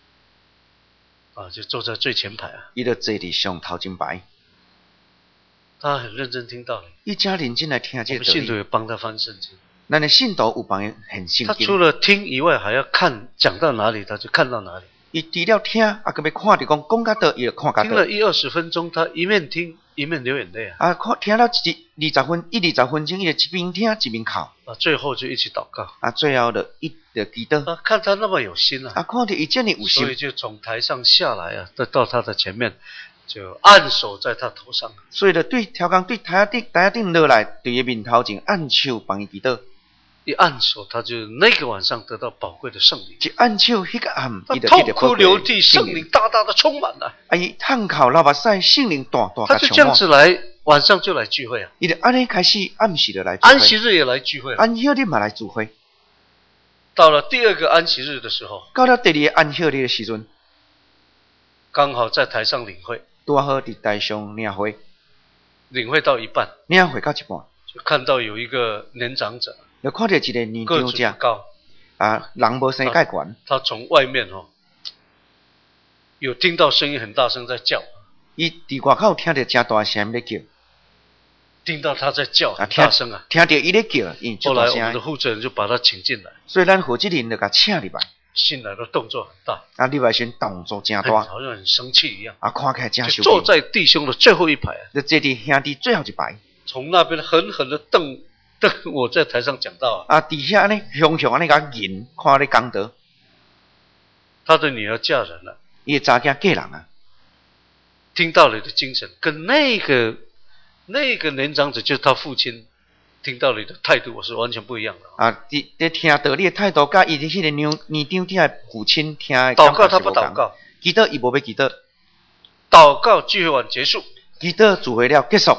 就坐在最前排啊。 伊就坐伫上头前排。 他很认真听道理， 伊真认真来听这个道理。 我们信徒也帮他翻圣经。 咱的信徒有帮伊很圣经。 他除了听以外，还要看讲到哪里，他就看到哪里。 伊除了听，还要看着讲到倒，伊就看到倒。 听了10-20分钟，他一面听一面流眼泪啊。 听了20分钟，伊就一边听一边哭。 最后就一起祷告。 最后就祈祷。 看他那么有心啊。 看着伊这么有心， 所以就从台上下来啊，到他的前面，就按手在他头上。 所以就超工对台仔顶落来，对伊面头前按手帮伊祈祷。 一按手，他就那个晚上得到宝贵的圣灵。 一按手，迄个暗， 他痛哭流涕，圣灵大大的充满了。 伊叹口流目屎，圣灵大大的充满。 他就这样子来，晚上就来聚会啊。 伊就安尼开始暗时就来聚会。 安息日也来聚会。 安息日嘛来聚会。 到了第2个安息日的时候， 到了第2个安息日的时阵， 刚好在台上领会， 拄好伫台上领会， 领会到一半， 领会到一半， 就看到有一个年长者。 就看到一个年长者， 高人无生介悬。 他从外面有听到声音很大声在叫， 伊伫外口听到真大声在叫， 听到他在叫很大声啊， 听到伊在叫， 后来我们的负责人就把他请进来， 所以咱负责人就甲请入来。 进来的动作很大， 入来先动作真大， 好像很生气一样， 看起来真生气。 坐在弟兄的最后一排， 就坐伫兄弟最后一排， 从那边狠狠的瞪我在台上讲到底下呢，凶安尼甲nhìn，看咧讲道。 他的女儿嫁人了， 伊的查囝嫁人啊。 听道理的精神跟那个年长者，就是他父亲听道理的态度，我是完全不一样的。 在听道理的态度，甲伊的迄个年长者的父亲听的祷告他不祷告， 祈祷伊无要祈祷。 祷告聚会晚结束， 祈祷聚会了结束。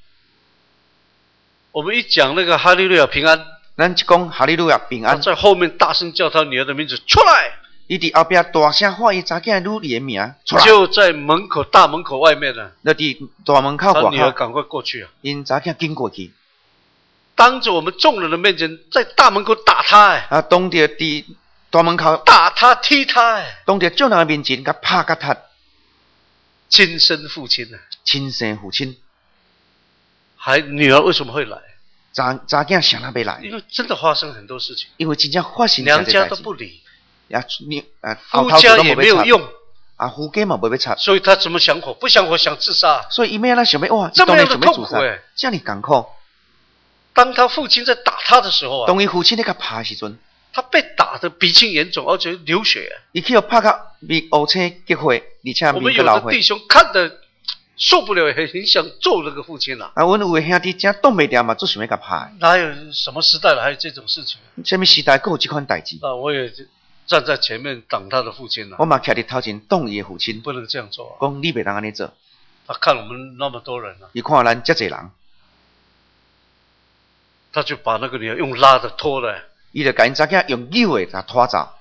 我们一讲那个哈利路亚平安， 咱一讲哈利路亚平安， 在后面大声叫他女儿的名字出来。 伊伫后边大声喊伊查囝女儿的名出来。 就在大门口外面呢。 就伫大门口外口。 他女儿赶快过去啊！ 因查囝经过去， 当着我们众人的面前，在大门口打他当着伫大门口打他踢他，哎， 当着众人的面前，甲拍甲踢， 亲生父亲呢？ 亲生父亲， 还女儿为什么会来？ 查囝谁人要来？ 因为真的发生很多事情， 因为真正发生娘家这代志， 都不理， 后夫家也没有用， 夫家嘛无要插， 所以他怎么想火？不想火想自杀。 所以伊要想要哇， 这么样的当然想要自杀痛苦哎， 这样艰苦。 当他父亲在打他的时候啊， 当伊父亲咧甲拍的时阵， 他被打得鼻青眼肿，而且流血。 伊去互拍甲面乌青结血，而且我们有面个流血。 的弟兄看得受不了，很想揍那个父亲啊。 阮有的兄弟真挡袂住嘛，做想要甲拍。 哪有什么时代了还有这种事情？ 什么时代还有这款代志？ 我也站在前面挡他的父亲了。 我嘛徛伫头前挡伊的父亲， 不能这样做啊。 讲你袂当安尼做。 他看我们那么多人啊， 伊看咱遮济人， 他就把那个女儿用拉的拖来。 伊就甲因查囝用扭的甲拖走。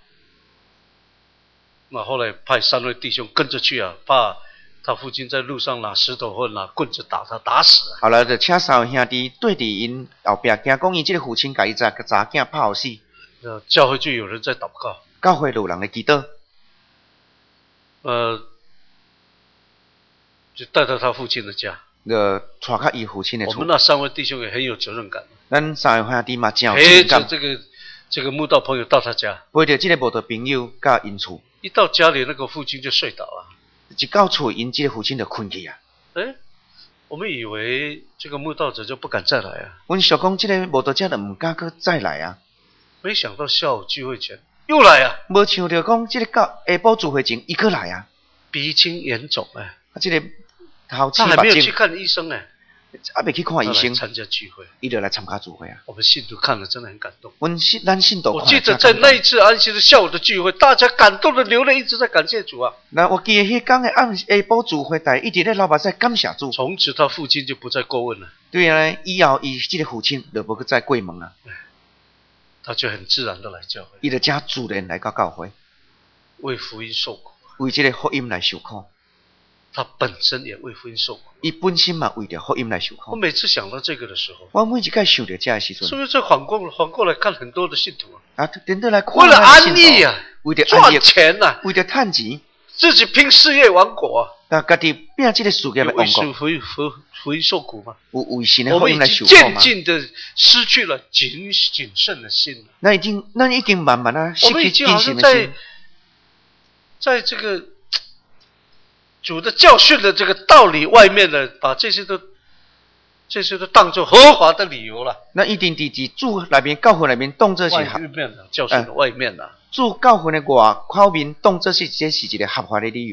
那后来派3位弟兄跟着去啊，怕他父亲在路上拿石头或拿棍子打他，打死啊。 后来就请3位兄弟对伫因后壁，惊讲伊即个父亲甲伊查囝拍互死。 教会就有人在祷告， 教会有人咧祈祷， 就带到他父亲的家。 就带到伊父亲的厝。 我们那3位弟兄也很有责任感， 咱3位兄弟嘛真有责陪着任感， 这个慕道朋友到他家， 陪着即个慕道朋友甲因厝， 一到家里那个父亲就睡倒了。 一到厝因即个父亲就困去啊。 我们以为这个慕道者就不敢再来啊， 阮想讲即个慕道者就毋敢搁再来啊， 没想到下午聚会前又来啊， 无想到讲即个到下晡聚会前伊搁来啊， 鼻青眼肿哎， 即个头他青目肿， 还没有去看医生哎， 还未去看医生， 他来参加聚会， 伊就来参加聚会啊。 我们信徒看了真的很感动。 咱信徒我看了记得在真感动那一次安息日下午的聚会，大家感动的流泪，一直在感谢主啊。 那我记得迄天的下晡聚会，大家一直咧流目屎感谢主。 从此他父亲就不再过问了， 对啊，以后伊即个父亲就无去再过问啊， 他就很自然的来教会， 伊就真自然来到教会， 为福音受苦。 为即个福音来受苦。 他本身也为福音受苦。 伊本身嘛为着福音来受我苦。 每次想到这个的时候， 我每一摆想着这个时阵， 是不是再反过来看很多的信徒啊？ 等到来看为了安逸啊， 为着安逸赚钱呐、啊， 为着趁钱， 自己拼事业王国啊， 家己拼即个事业的王国， 福音受苦吗？ 有为神的我福音来们已经渐受苦吗？ 进的失去了谨慎的心了。 咱已经慢慢啊失我们已去经好像谨慎的心。 在这个主的教训的这个道理外面呢，把这些都当作合法的理由了。 咱一定伫主内面教会内面当作是外面的教训的外面的， 主教会的外口面当作是这是一个合法的理由，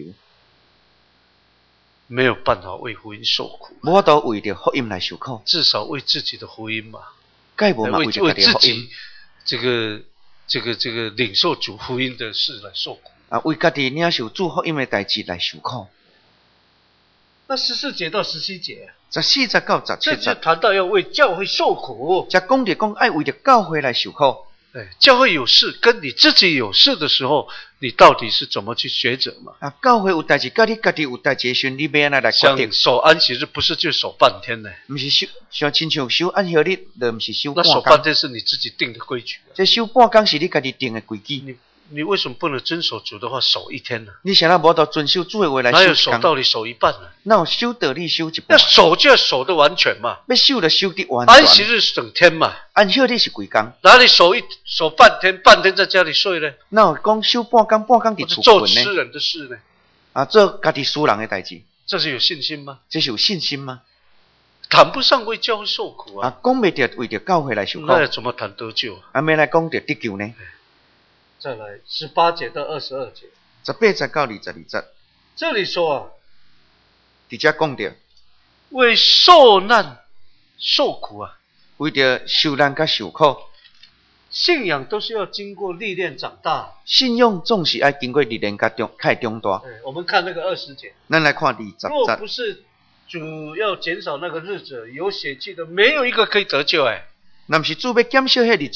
没有办法为福音受苦， 无法度为着福音来受苦， 至少为自己的福音嘛， 该无嘛为为着家己自的福音己这个领受主福音的事来受苦。 啊，为家己领受主福音的代志来受苦。 那14节到17节 14到这 17节， 就谈到要为教会受苦。 才讲着讲爱为着教会来受苦。 教会有事跟你自己有事的时候，你到底是怎么去抉择嘛？ 啊，教会有代志，甲你家己有代志的时候，你要安怎来决定？ 像守安息日不是就守半天呢？ 毋是像亲像守安息日，就毋是守那守半工。 半天是你自己定的规矩啊。 这守半工是你家己定的规矩。 你为什么不能遵守主的话守一天呢？ 你想要无得遵守主的话来哪有守工？ 守道理守一半呢？ 哪有守道理守一要半？ 守就要守得完全嘛。 要守就守得完安息全。 日是整天嘛， 安息日是规工， 哪里守半天，半天在家里睡呢？ 哪有讲守半工，半工伫厝或者做困呢？ 吃人的事呢？ 啊，做家己私人的代志， 这是有信心吗？ 这是有信心吗？ 谈不上为教会受苦啊， 啊，讲袂着为着教会来受苦， 那要怎么谈得救啊？ 啊，要来讲着得救呢再来18节到22节， ？18节到22节， 这里说啊， 伫遮讲着为受难受苦啊， 为着受难甲受苦， 信仰都是要经过历练长大。 信仰总是爱经过历练甲开长大。 我们看那个20节， 咱来看20 若节， 不是主要减少那个日子，有血气的没有一个可以得救。 若毋是主要减少迄日子，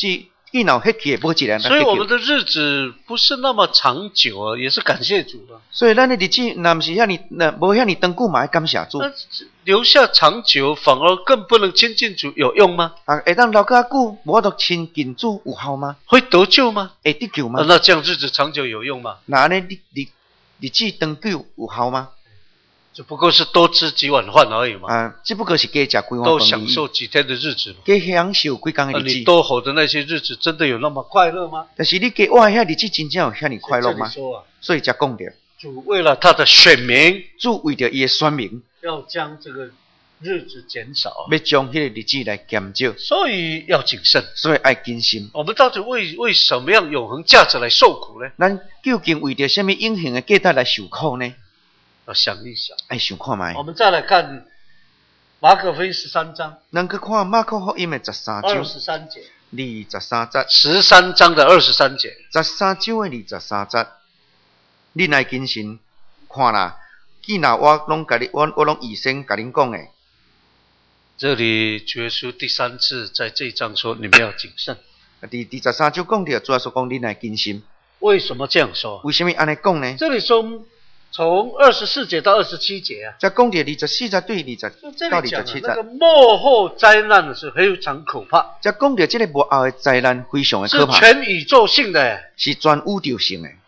伊若有迄期无一个人所以我们的日子不是那么长久啊，也是感谢主的。 所以咱的日子若毋是遐尼，无遐尼长久嘛，要感谢主。 那留下长久反而更不能亲近主，有用吗？ 啊，会当留较久，无法度亲近主有效吗？ 会得救吗？ 会得救吗？ 那这样日子长久有用吗？ 那安尼日子长久有效吗？ 只不过是多吃几碗饭而已嘛。 啊，只不过是加食几碗饭而已。 多享受几天的日子嘛。 加享受几工的日子。 你多活的那些日子，真的有那么快乐吗？ 但是你加活遐日子真正有遐尼快乐吗？所以才讲着， 主为了他的选民， 主为着伊的选民， 要将这个日子减少， 要将迄个日子来减少， 所以要谨慎， 所以爱谨慎。 我们到底为什么样永恒价值来受苦呢？ 咱究竟为着什么永恒的价值来受苦呢？ 要想一想， 爱想看卖。 我们再来看马可福音13章， 咱去看马可福音的13章 23节 ，23节 ，13章的23节 ，13章的23节，恁来谨慎看啦。既然我拢甲你，我拢预先甲恁讲诶。 这里主耶稣第3次在这一章说，你们要谨慎。 第13章讲到，主要说讲恁来谨慎。 为什么这样说？ 为什么安尼讲呢？ 这里说从24节到27节啊， 再讲到24节对20到27节， 那个末后灾难是非常可怕。 再讲到这个末后的灾难非常的可怕， 是全宇宙性的， 是全宇宙性的。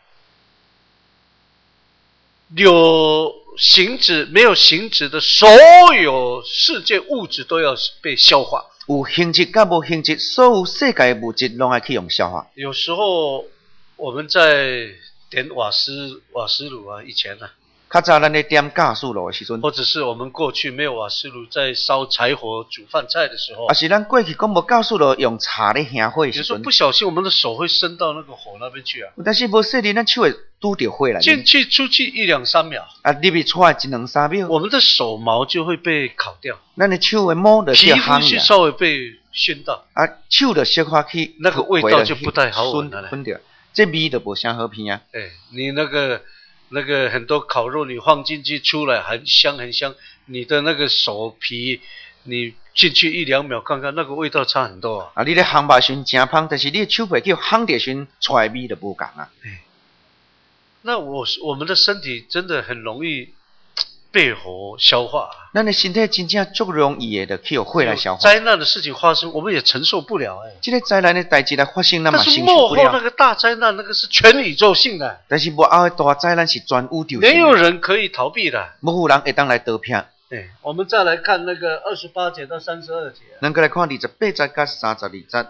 有形质没有形质的所有世界物质都要被消化。 有形质甲无形质，所有世界的物质拢爱去用消化。 有时候我们在点瓦斯炉啊，以前啊， 较早咱咧点加速炉的时阵， 或者是我们过去没有瓦斯炉，在烧柴火煮饭菜的时候， 啊是咱过去讲无加速炉用柴咧烘火的时阵， 有时候不小心我们的手会伸到那个火那边去啊， 但是无说你咱手会拄着火来， 进去出去1、2、3秒， 啊入去出来1、2、3秒， 我们的手毛就会被烤掉， 咱的手的毛就皮肤是稍微被熏到， 啊手就小可去， 那个味道就不太好闻了。 这味就无啥好闻啊！ 哎，你那个很多烤肉，你放进去出来很香很香，你的那个手皮，你进去1、2秒看看，那个味道差很多啊！ 啊，你咧烘肉时真香，但是你的手皮叫烘着时出来味就无共啊！ 那我们的身体真的很容易被火消化， 咱的身体真正足容易的，就去有火来消化。 灾难的事情发生，我们也承受不了哎。 这个灾难的代志来发生，咱嘛承受不了。 但是幕后那个大灾难，那个是全宇宙性的。 但是幕后的大灾难是全宇宙性的， 没有人可以逃避的。 没有人会当来逃避。 哎，我们再来看那个28节到32节。 咱再来看28节到32节。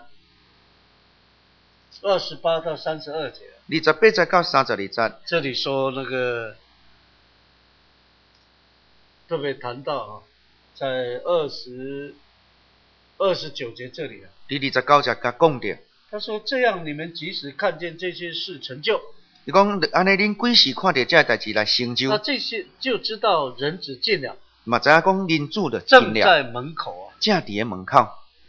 28到32节。 28节到32节。 这里说那个。特别谈到啊，在29节这里啊， 第29节甲讲着， 他说这样你们即使看见这些事成就， 你讲安尼恁几时看到这个代志来成就？ 那这些就知道人子近了， 嘛知影讲人子就正在门口啊， 正伫门口。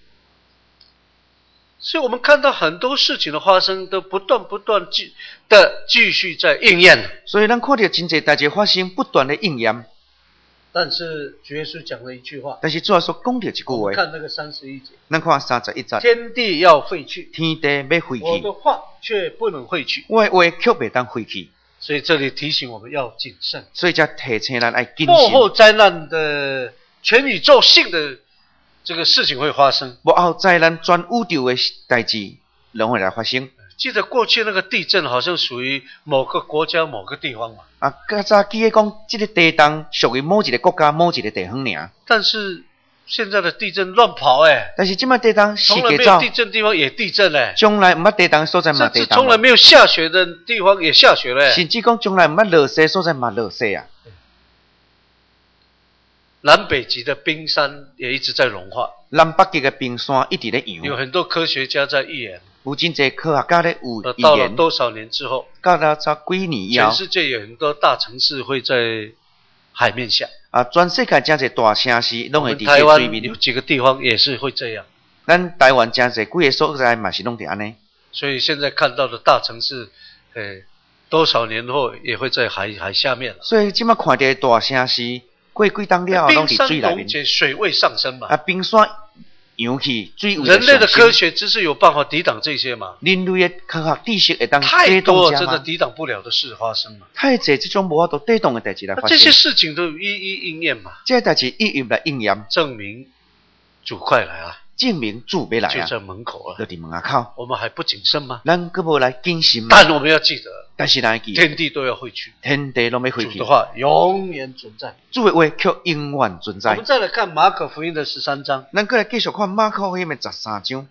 所以我们看到很多事情的发生，都不断的继续在应验。 所以咱看到真侪代志发生，不断的应验。 但是主耶稣讲了一句话， 但是主要说讲到一句话， 看那个31节， 咱看31节， 天地要废去， 天地要废去， 我的话却不能废去， 我的话却袂当废去。 所以这里提醒我们要谨慎， 所以才提醒咱爱谨慎。 幕后灾难的全宇宙性的这个事情会发生， 幕后灾难全宇宙的代志拢会来发生。 记得过去那个地震好像属于某个国家某个地方嘛。 啊，较早记得讲，这个地动属于某一个国家某一个地方尔。 但是现在的地震乱跑哎。 但是这摆地动是从来没有地震地方也地震嘞。 将来唔捌地动所在嘛地动。 甚至从来没有下雪的地方也下雪嘞。 甚至讲将来唔捌落雪所在嘛落雪啊。 南北极的冰山也一直在融化。 南北极的冰山一直在扬。 有很多科学家在预言。 有真侪科学家咧有预言， 到了多少年之后， 到了才几年以后， 全世界有很多大城市会在海面下。 啊，全世界真侪大城市拢会伫台湾水面。 有几个地方也是会这样。 咱台湾真侪几个所在嘛是拢伫安尼。 所以现在看到的大城市，多少年后也会在海下面了。 所以即摆看到大城市过几冬了后拢伫水内面。 冰山溶解，水位上升嘛。 啊，冰山扬起最有人类的科上心。 学知识有办法抵挡这些吗？ 人类的科学知识会当太抵挡多真的这吗？ 抵挡不了的事发生了。 太侪这种无法度抵挡的代志来发那这些生， 事情都一一应验嘛， 这代志一一来应验， 证明主快来了， 证明主要来啊， 就在门口了。 就伫门口。 我们还不谨慎吗？ 咱佫无来谨慎嘛， 但我们要记得， 但是咱会记， 天地都要汇去， 天地拢要回去主的，话永远存在。 主的话却永远存在我们。再来看马可福音的13章咱佫来继续看马可福音的13章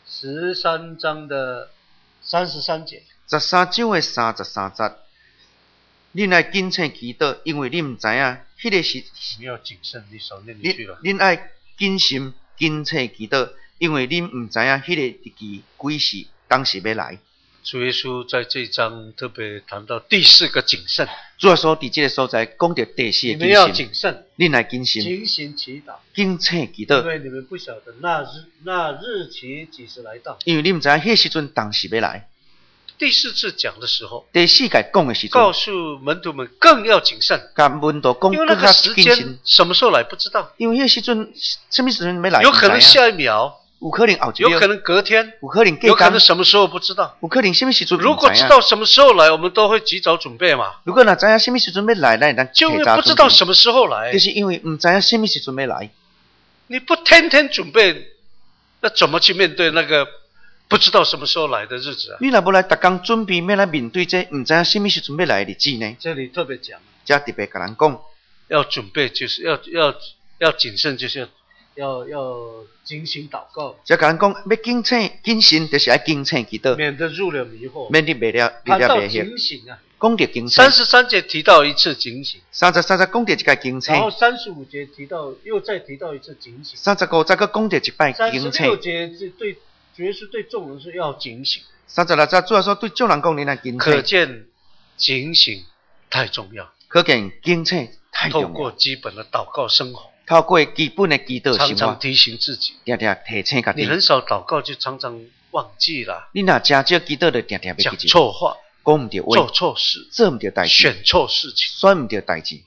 ，13章的33节。 13章的33节，恁爱谨慎祈祷，因为恁毋知影迄个时， 你要谨慎，你少念一句了。 恁爱谨慎谨慎祈禱，因為恁毋知影迄個日期幾時當時要來。 主耶穌在這一章特別談到第四個謹慎， 主要說伫即個所在講到第四個你們要謹慎， 謹慎， 恁來謹慎， 警醒祈禱， 謹慎祈因禱， 為你們不曉得那日期幾時來到。 因為恁毋知影迄個時陣當時要來。 第四次講的時候， 第四屆講的時告陣， 訴門徒們更要謹慎， 甲門徒講因為那更加個時謹慎間，什麼時候來不知道， 因為迄個時陣什麼時陣要來， 有可能唔知影下一秒， 有可能後一秒， 有可能隔天， 有可能有可能過工， 什麼時候不知道。 有可能什麼時陣如果唔知影。 知道什麼時候來，我們都會及早準備嘛。 如果若知影什麼時陣要來，咱會當就因為提早不知道準備什麼時候來就，是因為毋知影什麼時陣要來。 你不天天準備，那怎麼去面對那個不知道什麼時候來的日子啊？ 你若無來逐工準備，要來面對這毋知影什麼時陣要來的日子呢？ 這裡特別講， 才特別甲咱講， 要準備就是要謹慎，就是要警醒禱告， 才甲咱講，要謹慎，就是愛謹慎祈禱， 免得入了迷惑。 免得迷了談到迷惑。 警醒啊， 講到謹慎 33節提到一次警醒， 33講到一個謹然後慎 35節又再提到一次警醒， ，35再個講到一擺謹 36 慎節是對主耶穌對眾人說要警醒， ，36節主要說對眾人講，你來謹可慎， 見警醒太重要。 可見謹慎太透重要。 過基本的禱告生活， 透過基本的祈禱常生活， 常提醒自己。 常常提醒家己。 你很少禱告，就常常忘記了， 你若誠少祈禱，就常常要講記住， 錯話， 講毋對做話， 錯事， 做毋對代志， 選錯事情。 選毋對代志。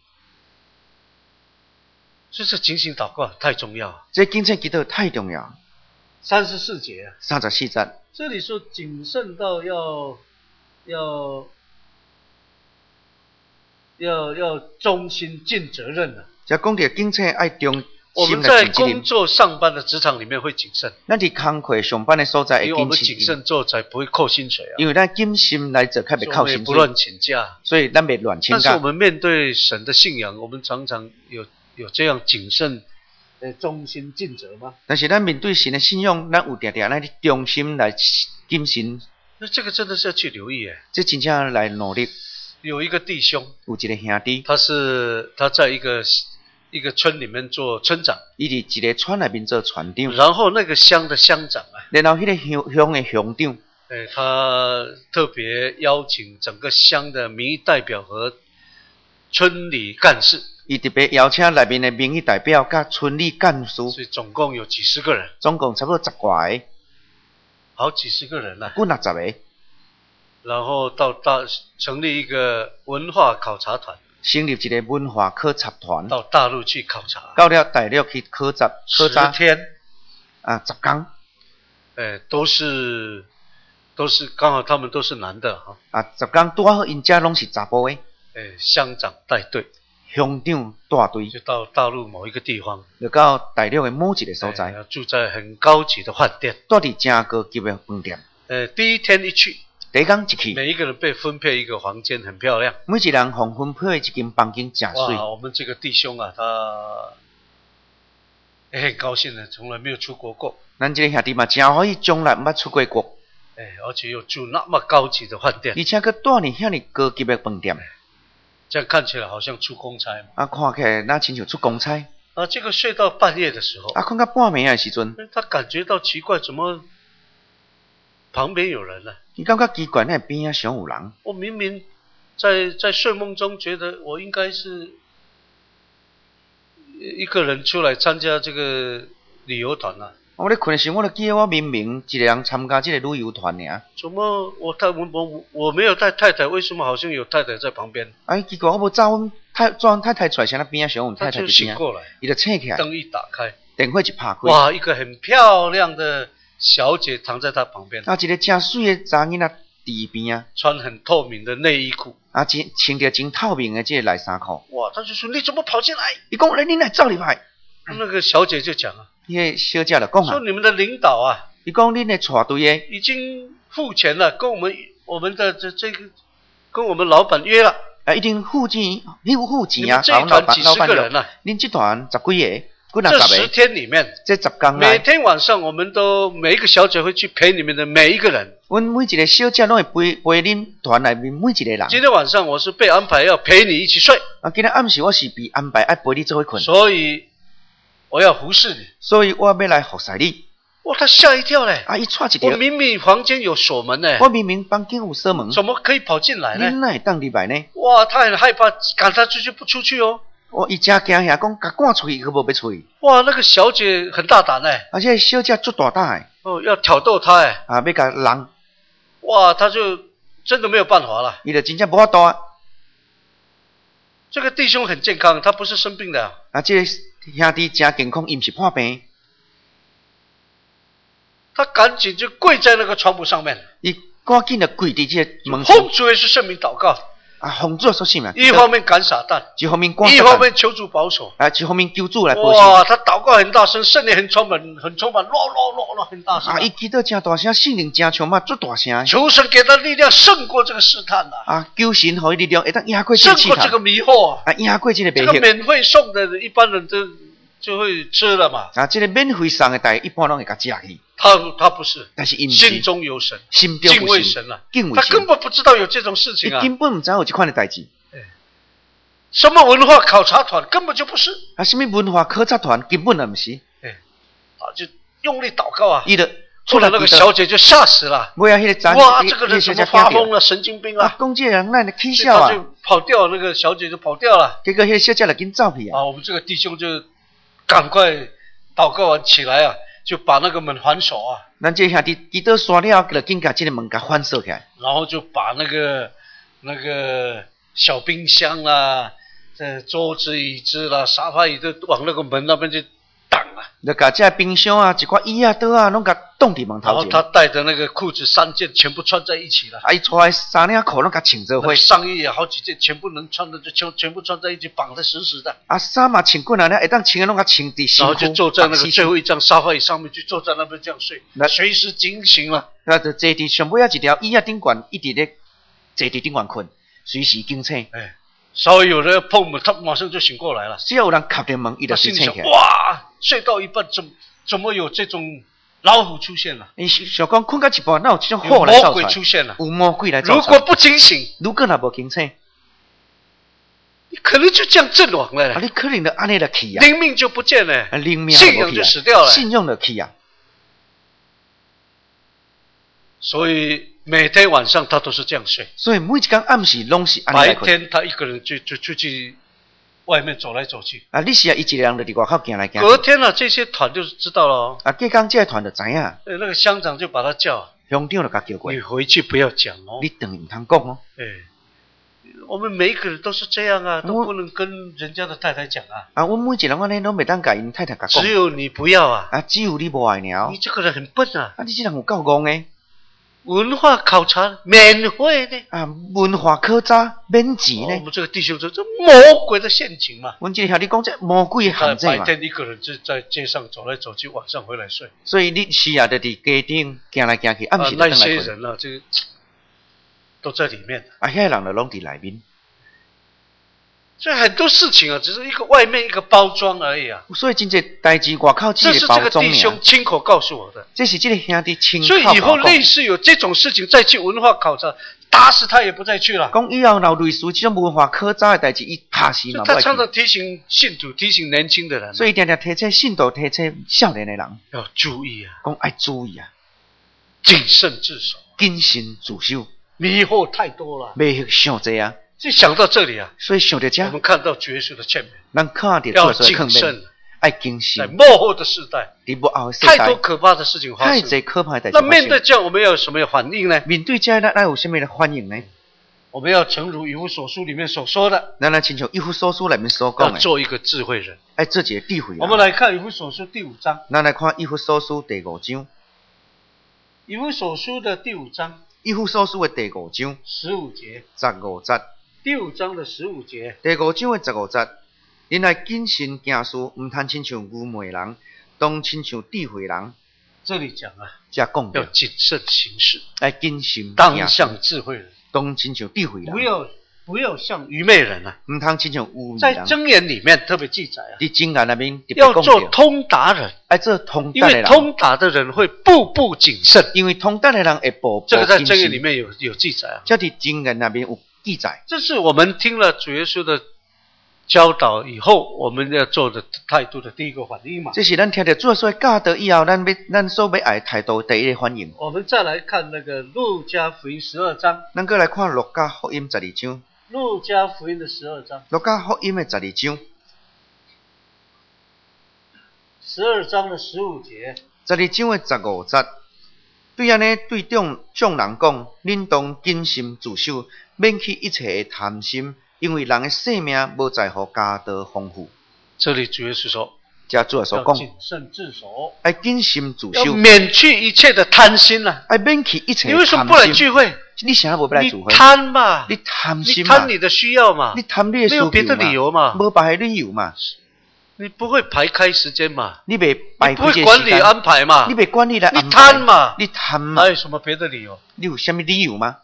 所以這警醒禱告太重要。 這謹慎祈禱太重要。 34節啊， 34節， 這裡說謹慎到要忠心盡責任啊。 這講到謹慎愛忠我心們在工來盡責任。 作上班的職場裡面會謹慎， 咱佇工課上班的所在會因為我們謹謹慎， 慎做才不會扣薪水啊， 因為咱謹慎來做，較袂靠所以我們也薪水， 不亂請假。 所以咱袂亂請假。 但是我們面對神的信仰，我們常常有這樣謹慎、忠心盡責嗎？ 但是咱面對神的信仰，咱有定定咱忠心來謹慎， 那這個真的是要去留意誒。 這真正來努力。 有一個弟兄， 有一個兄弟， 他在一個村裡面做村長， 伊伫一個村內面做村長， 然後那個鄉的鄉長啊， 然後迄個鄉的鄉長， 他特別邀請整個鄉的民意代表和村里幹事， 伊特別邀請內面的民意代表甲村里幹事， 所以總共有幾十個人， 總共差不多10外個， 好幾十個人啊。 過60個， 然後成立一個文化考察團， 成立一個文化考察團， 到大陸去考察， 到了大陸去考察 10天， 啊10天， 都是剛好他們都是男的哈， 啊10天拄好因遮攏是查甫的， 鄉長帶隊， 鄉長帶隊， 就到大陸某一個地方， 就到大陸的某一個所在， 住在很高級的飯店， 住佇正高級的飯店。 第一天一去， 第一天一去， 每一個人被分配一個房間，很漂亮。 每一人互分配一間房間，真水。 哇，我們這個弟兄啊，他也很高興的，從來沒有出國過， 咱這個兄弟嘛，真歡喜，從來毋捌出過國， 而且又住那麼高級的飯店， 而且佮住呢遐尼高級的飯店， 這樣看起來好像出公差嘛。 啊，看起來那親像出公差， 這個睡到半夜的時候， 啊，困到半暝的時陣， 他感覺到奇怪，怎麼旁邊有人呢？ 伊感覺奇怪，那邊仔上有人， 我明明在睡夢中覺得我應該是一個人出來參加這個旅遊團啊。 我咧困的時候，我就記得我明明一個人參加這個旅遊團爾， 怎麼我沒有帶太太，為什麼好像有太太在旁邊？ 哎，結果我無找阮太出來，像那邊仔上有太他就太佇邊仔， 醒過來， 伊就醒起來， 燈一打開， 电火一拍开， 哇，一个很漂亮的小姐躺在他旁边， 一个真水的查囡仔伫伊边啊， 穿很透明的内衣裤。 穿着真透明的这个内衫裤。 哇，他就说你怎么跑进来？ 伊讲，你来走入来。 那个小姐就讲啊， 迄个小姐就讲啊， 说你们的领导啊， 伊讲恁的带队的已经付钱了，跟我们的这个跟我们老板约了。 已经付钱啊， 你们这一团几十个人啊， 恁这团10几个， 这10天里面， 这10天每天晚上我们都每一个小姐会去陪你们的每一个人。 阮每一个小姐拢会陪恁团内面每一个人。 今天晚上我是被安排要陪你一起睡。 今天暗时我是被安排要陪你做伙困。 所以我要服侍你。 所以我要来服侍你。 哇，他吓一跳嘞！ 伊踹一跳。 我明明房间有锁门呢。 我明明房间有锁门。 怎么可以跑进来呢？ 恁哪会当入来呢？ 哇，他很害怕，赶他出去不出去哦。 伊真惊遐，讲甲赶出去，伊无要出去。 哇，那个小姐很大胆哎。 而且小姐足大胆哎。 哦，要挑逗他哎。 要甲人。 哇，他就真的没有办法了。 伊就真正无法度啊。 这个弟兄很健康，他不是生病的。 这个兄弟真健康，伊毋是破病。 他赶紧就跪在那个床铺上面。 伊赶紧就跪伫这个门奉主耶稣圣名祷告。 奉主说什么？ 一方面赶撒旦， 一方面赶撒旦， 一方面求主保守， 一方面求主来保守。 哇，他祷告很大声，圣灵很充满，很大声。 伊祈祷真大声，圣灵真充满，足大声。 求神给他力量，胜过这个试探呐。 求神给伊力量，会当压过这个试探。 胜过这个迷惑。 压过这个迷惑。 这个免费送的，一般人就会吃了嘛。 这个免费送的，大家一般拢会甲食去。 他不是， 但是心中有神， 心中敬畏神了。 敬畏神，他根本不知道有这种事情啊。 根本唔知有这款的代志。 什么文化考察团根本就不是。 什么文化考察团根本就不是。 就用力祷告啊。 后来那个小姐就吓死了。 哇， 这个人怎么发疯了？神经病啊！ 讲这人那起笑啊！ 他就跑掉，那个小姐就跑掉了。 结果那个小姐就紧走去啊！ 我们这个弟兄就赶快祷告完起来啊，就把那个门反锁啊。 咱这兄弟祈祷刷了，就紧把这个门给反锁起来。 然后就把那个小冰箱啦、桌子椅子啦、沙发椅都往那个门那边去挡啊。 就把这冰箱啊、一块椅啊、桌啊，拢给挡伫门头前。 然后他带着那个裤子3件全部穿在一起了。 伊穿3领裤拢给穿做伙。 上衣也好几件，全部能穿的就全部穿在一起，绑得死死的。 衫嘛穿过来了，会当穿的拢给穿伫身躯。 然后就坐在那个最后一张沙发椅上面，就坐在那边这样睡，随时警醒了。 那就坐伫上尾一条椅啊顶管，一直咧坐伫顶管困，随时警醒。 稍微有人碰门，他马上就醒过来了。 只要有人敲电门，伊就醒起来。 哇，睡到一半怎么有这种老虎出现了？ 你想讲困到一半，那有这种祸来魔鬼出现了， 有魔鬼来造。 如果不警醒， 如果若无警醒， 你可能就这样阵亡了。 你可能就安尼就去啊， 灵命就不见了， 灵命信仰就死掉了， 信仰就去啊。 所以每天晚上他都是这样睡。 所以每一天暗时拢是安尼来睡。白天他一个人就出去外面走来走去。 你是一个人就伫外口行来行去。 隔天这些团就知道了哦。 隔天这个团就知影。 那个乡长就把他叫。 乡长就甲叫过。 你回去不要讲哦。 你等唔通讲哦。 我们每一个人都是这样啊，都不能跟人家的太太讲啊。 我每一个人安尼拢袂当甲因太太讲。 只有你不要啊。 只有你无爱尔。 你这个人很笨啊。 你这人有够戆诶。 文化考察免费的文化考察免钱呢。 我们这个弟兄说这魔鬼的陷阱嘛。 阮这个兄弟讲这魔鬼的陷阱嘛。 白天一个人就在街上走来走去，晚上回来睡。 所以你是啊，就伫街顶行来行去，暗时那些人啊，这个都在里面。 遐个人就拢伫里面。 所以很多事情啊，只是一个外面一个包装而已啊。 所以真正代志外口只是包装。 这是这个弟兄亲口告诉我的。 这是这个兄弟亲口。 所以以后类似有这种事情再去文化考察，打死他也不再去了。 讲以后有类似这种文化考察的代志，伊拍死嘛不会去。 他常常提醒信徒，提醒年轻的人。 所以常常提醒信徒，提醒少年的人要注意啊， 讲爱注意啊， 谨慎自守， 谨慎自守。 迷惑太多了， 迷惑上多啊。 就想到这里啊， 所以想到这， 我们看到耶稣的劝勉， 咱看到要谨慎， 爱谨慎。 在幕后的时代，太多可怕的事情发生， 太多可怕的。 那面对这样，我们要有什么反应呢？ 面对这样，咱有什么的反应呢？ 我们要诚如以弗所书里面所说的， 咱来亲像以弗所书里面所讲的， 要做一个智慧人。 爱做一个智慧人。 我们来看以弗所书第5章。 咱来看以弗所书第5章。 以弗所书的第5章， 以弗所书的第5章 15节。 15节。 第5章的15节。 第5章的15节，恁来谨慎行事，毋通亲像愚昧人，当亲像智慧人。 这里讲啊， 才讲要谨慎行事， 爱谨慎当像智慧人， 当亲像智慧人， 不要像愚昧人啊。 毋通亲像愚昧在人。 箴言里面特别记载啊， 伫箴言那边特别要做讲到， 通达人， 爱做通因为达的人， 通达的人会步步谨慎。 因为通达的人会步步这个在谨慎箴言里面有记载啊。 这伫箴言那边有记载。 这是我们听了主耶稣的教导以后，我们要做的态度的第一个反应嘛。 这是咱听到主耶稣的教导以后，咱所要爱的态度第一个反应。 我们再来看那个路加福音12章。 咱过来看路加福音12章。 路加福音的12章。 路加福音的12章。 12章的15节。 12章的15节，对安尼对众人讲，恁当谨慎自守，免去一切的贪心，因为人的性命无在乎家道丰富。 这里主耶稣说， 这主耶稣要讲， 谨慎自守， 要谨慎自要守， 免去一切的贪心啊。 要免去一切你的贪为什么不来心。 聚会？ 你想要无要来聚你会？ 贪嘛， 你贪你心嘛？ 贪你的需要嘛， 你贪你的需求嘛？ 没有别的理由嘛， 无别的理由嘛？ 你不会排开时间嘛， 你袂你排不会管理安排嘛， 你袂管理来安排， 你贪嘛， 你贪嘛还？有什么别的理由？ 你有什么理由吗？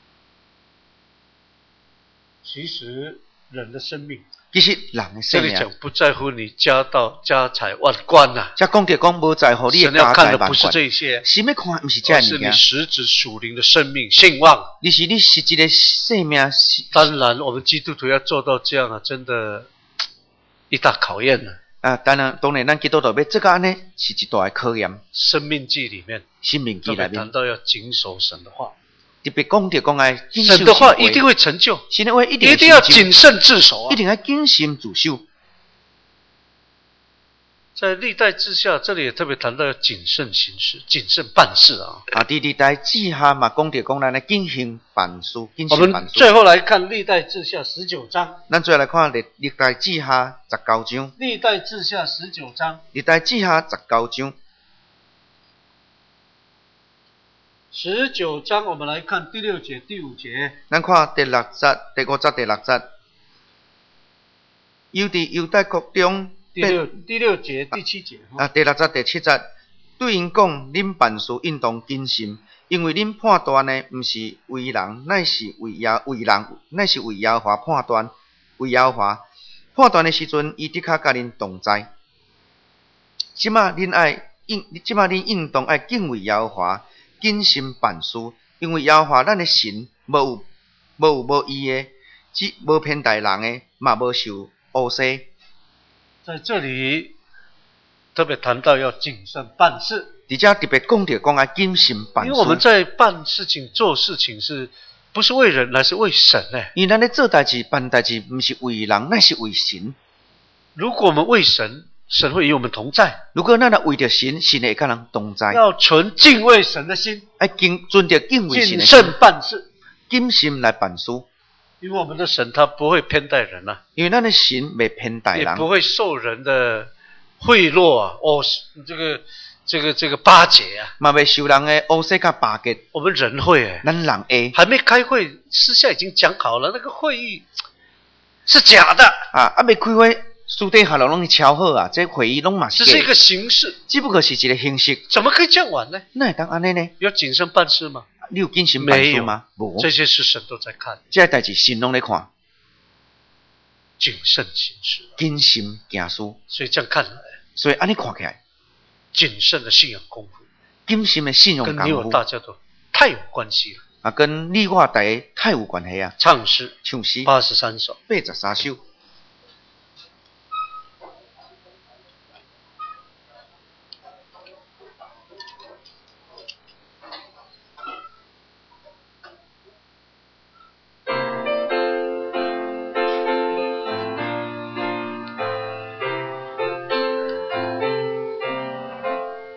其实人的生命， 其实人的生命， 这里讲不在乎你家财万贯呐， 这讲无在乎你的神要家看的不是财万贯。 这些， 神要看的不是这而是你样物件， 实质属灵的生命兴旺。 你实际的生命是当然，我们基督徒要做到这样啊，真的，一大考验呢。 啊，当然，咱基督徒要这个安尼是一大的考验。 生命记里面生命记特别内面谈到要谨守神的话， 特别讲到讲爱谨守神的话行为一定会成就， 神的话一定会一定要成就谨慎自守啊一。定要谨慎自守。 在历代志下，这里也特别谈到要谨慎行事、谨慎办事啊。 啊，历代志下嘛，讲到讲咱的谨慎办事，谨我慎办事。 们最后来看历代志下19章。 咱最后来看历代志下19章。 历代志下19章。 历代志下19章。 19章，我们来看第6节、第5节。 咱看第6节、第5节、第6节。有伫犹太国中。 第六节、第7节。 啊，第6节、第7节，对因讲：恁办事应当谨慎，因为恁判断呢，毋是为人，乃是为耶和华判断。为耶和华判断的时阵，伊的确甲恁同在。即马恁应当爱敬畏耶和华，谨慎办事，因为耶和华咱的神无义的，只无偏待人的，嘛无受恶势。 在这里特别谈到要谨慎办事， 而且特别讲到讲谨慎办事。 因为我们在办事情、做事情是不是为人，乃是为神呢？ 因为咱咧做代志、办代志，毋是为人，乃是为神。 如果我们为神，神会与我们同在。 如果咱若为着神，神会甲人同在。 要存敬畏神的心， 爱存着敬畏神谨的心， 慎办事。 谨慎来办事。 因为我们的神他不会偏待人啊， 因为咱的神袂偏待人， 也不会受人的贿赂啊，这个巴结啊， 嘛袂受人的恶势甲巴结。 我们人会咱人会还没开会，私下已经讲好了，那个会议是假的啊，未开会，私底下拢敲好啊，这会议拢嘛是假的。 这是一个形式， 只不过是一个形式。 怎么可以这样玩呢？ 那会当安尼呢？ 要谨慎办事吗？ 你有谨慎办没有事吗？无， 这些事神都在看， 这代志神拢咧看， 谨慎行事， 谨慎行事。 所以这样看来， 所以安尼看起来， 谨慎的信仰功夫谨慎的信用跟你我功夫大家都太有关系了。 啊，跟你我大家太有关系啊。 唱诗唱诗 83首。 83首。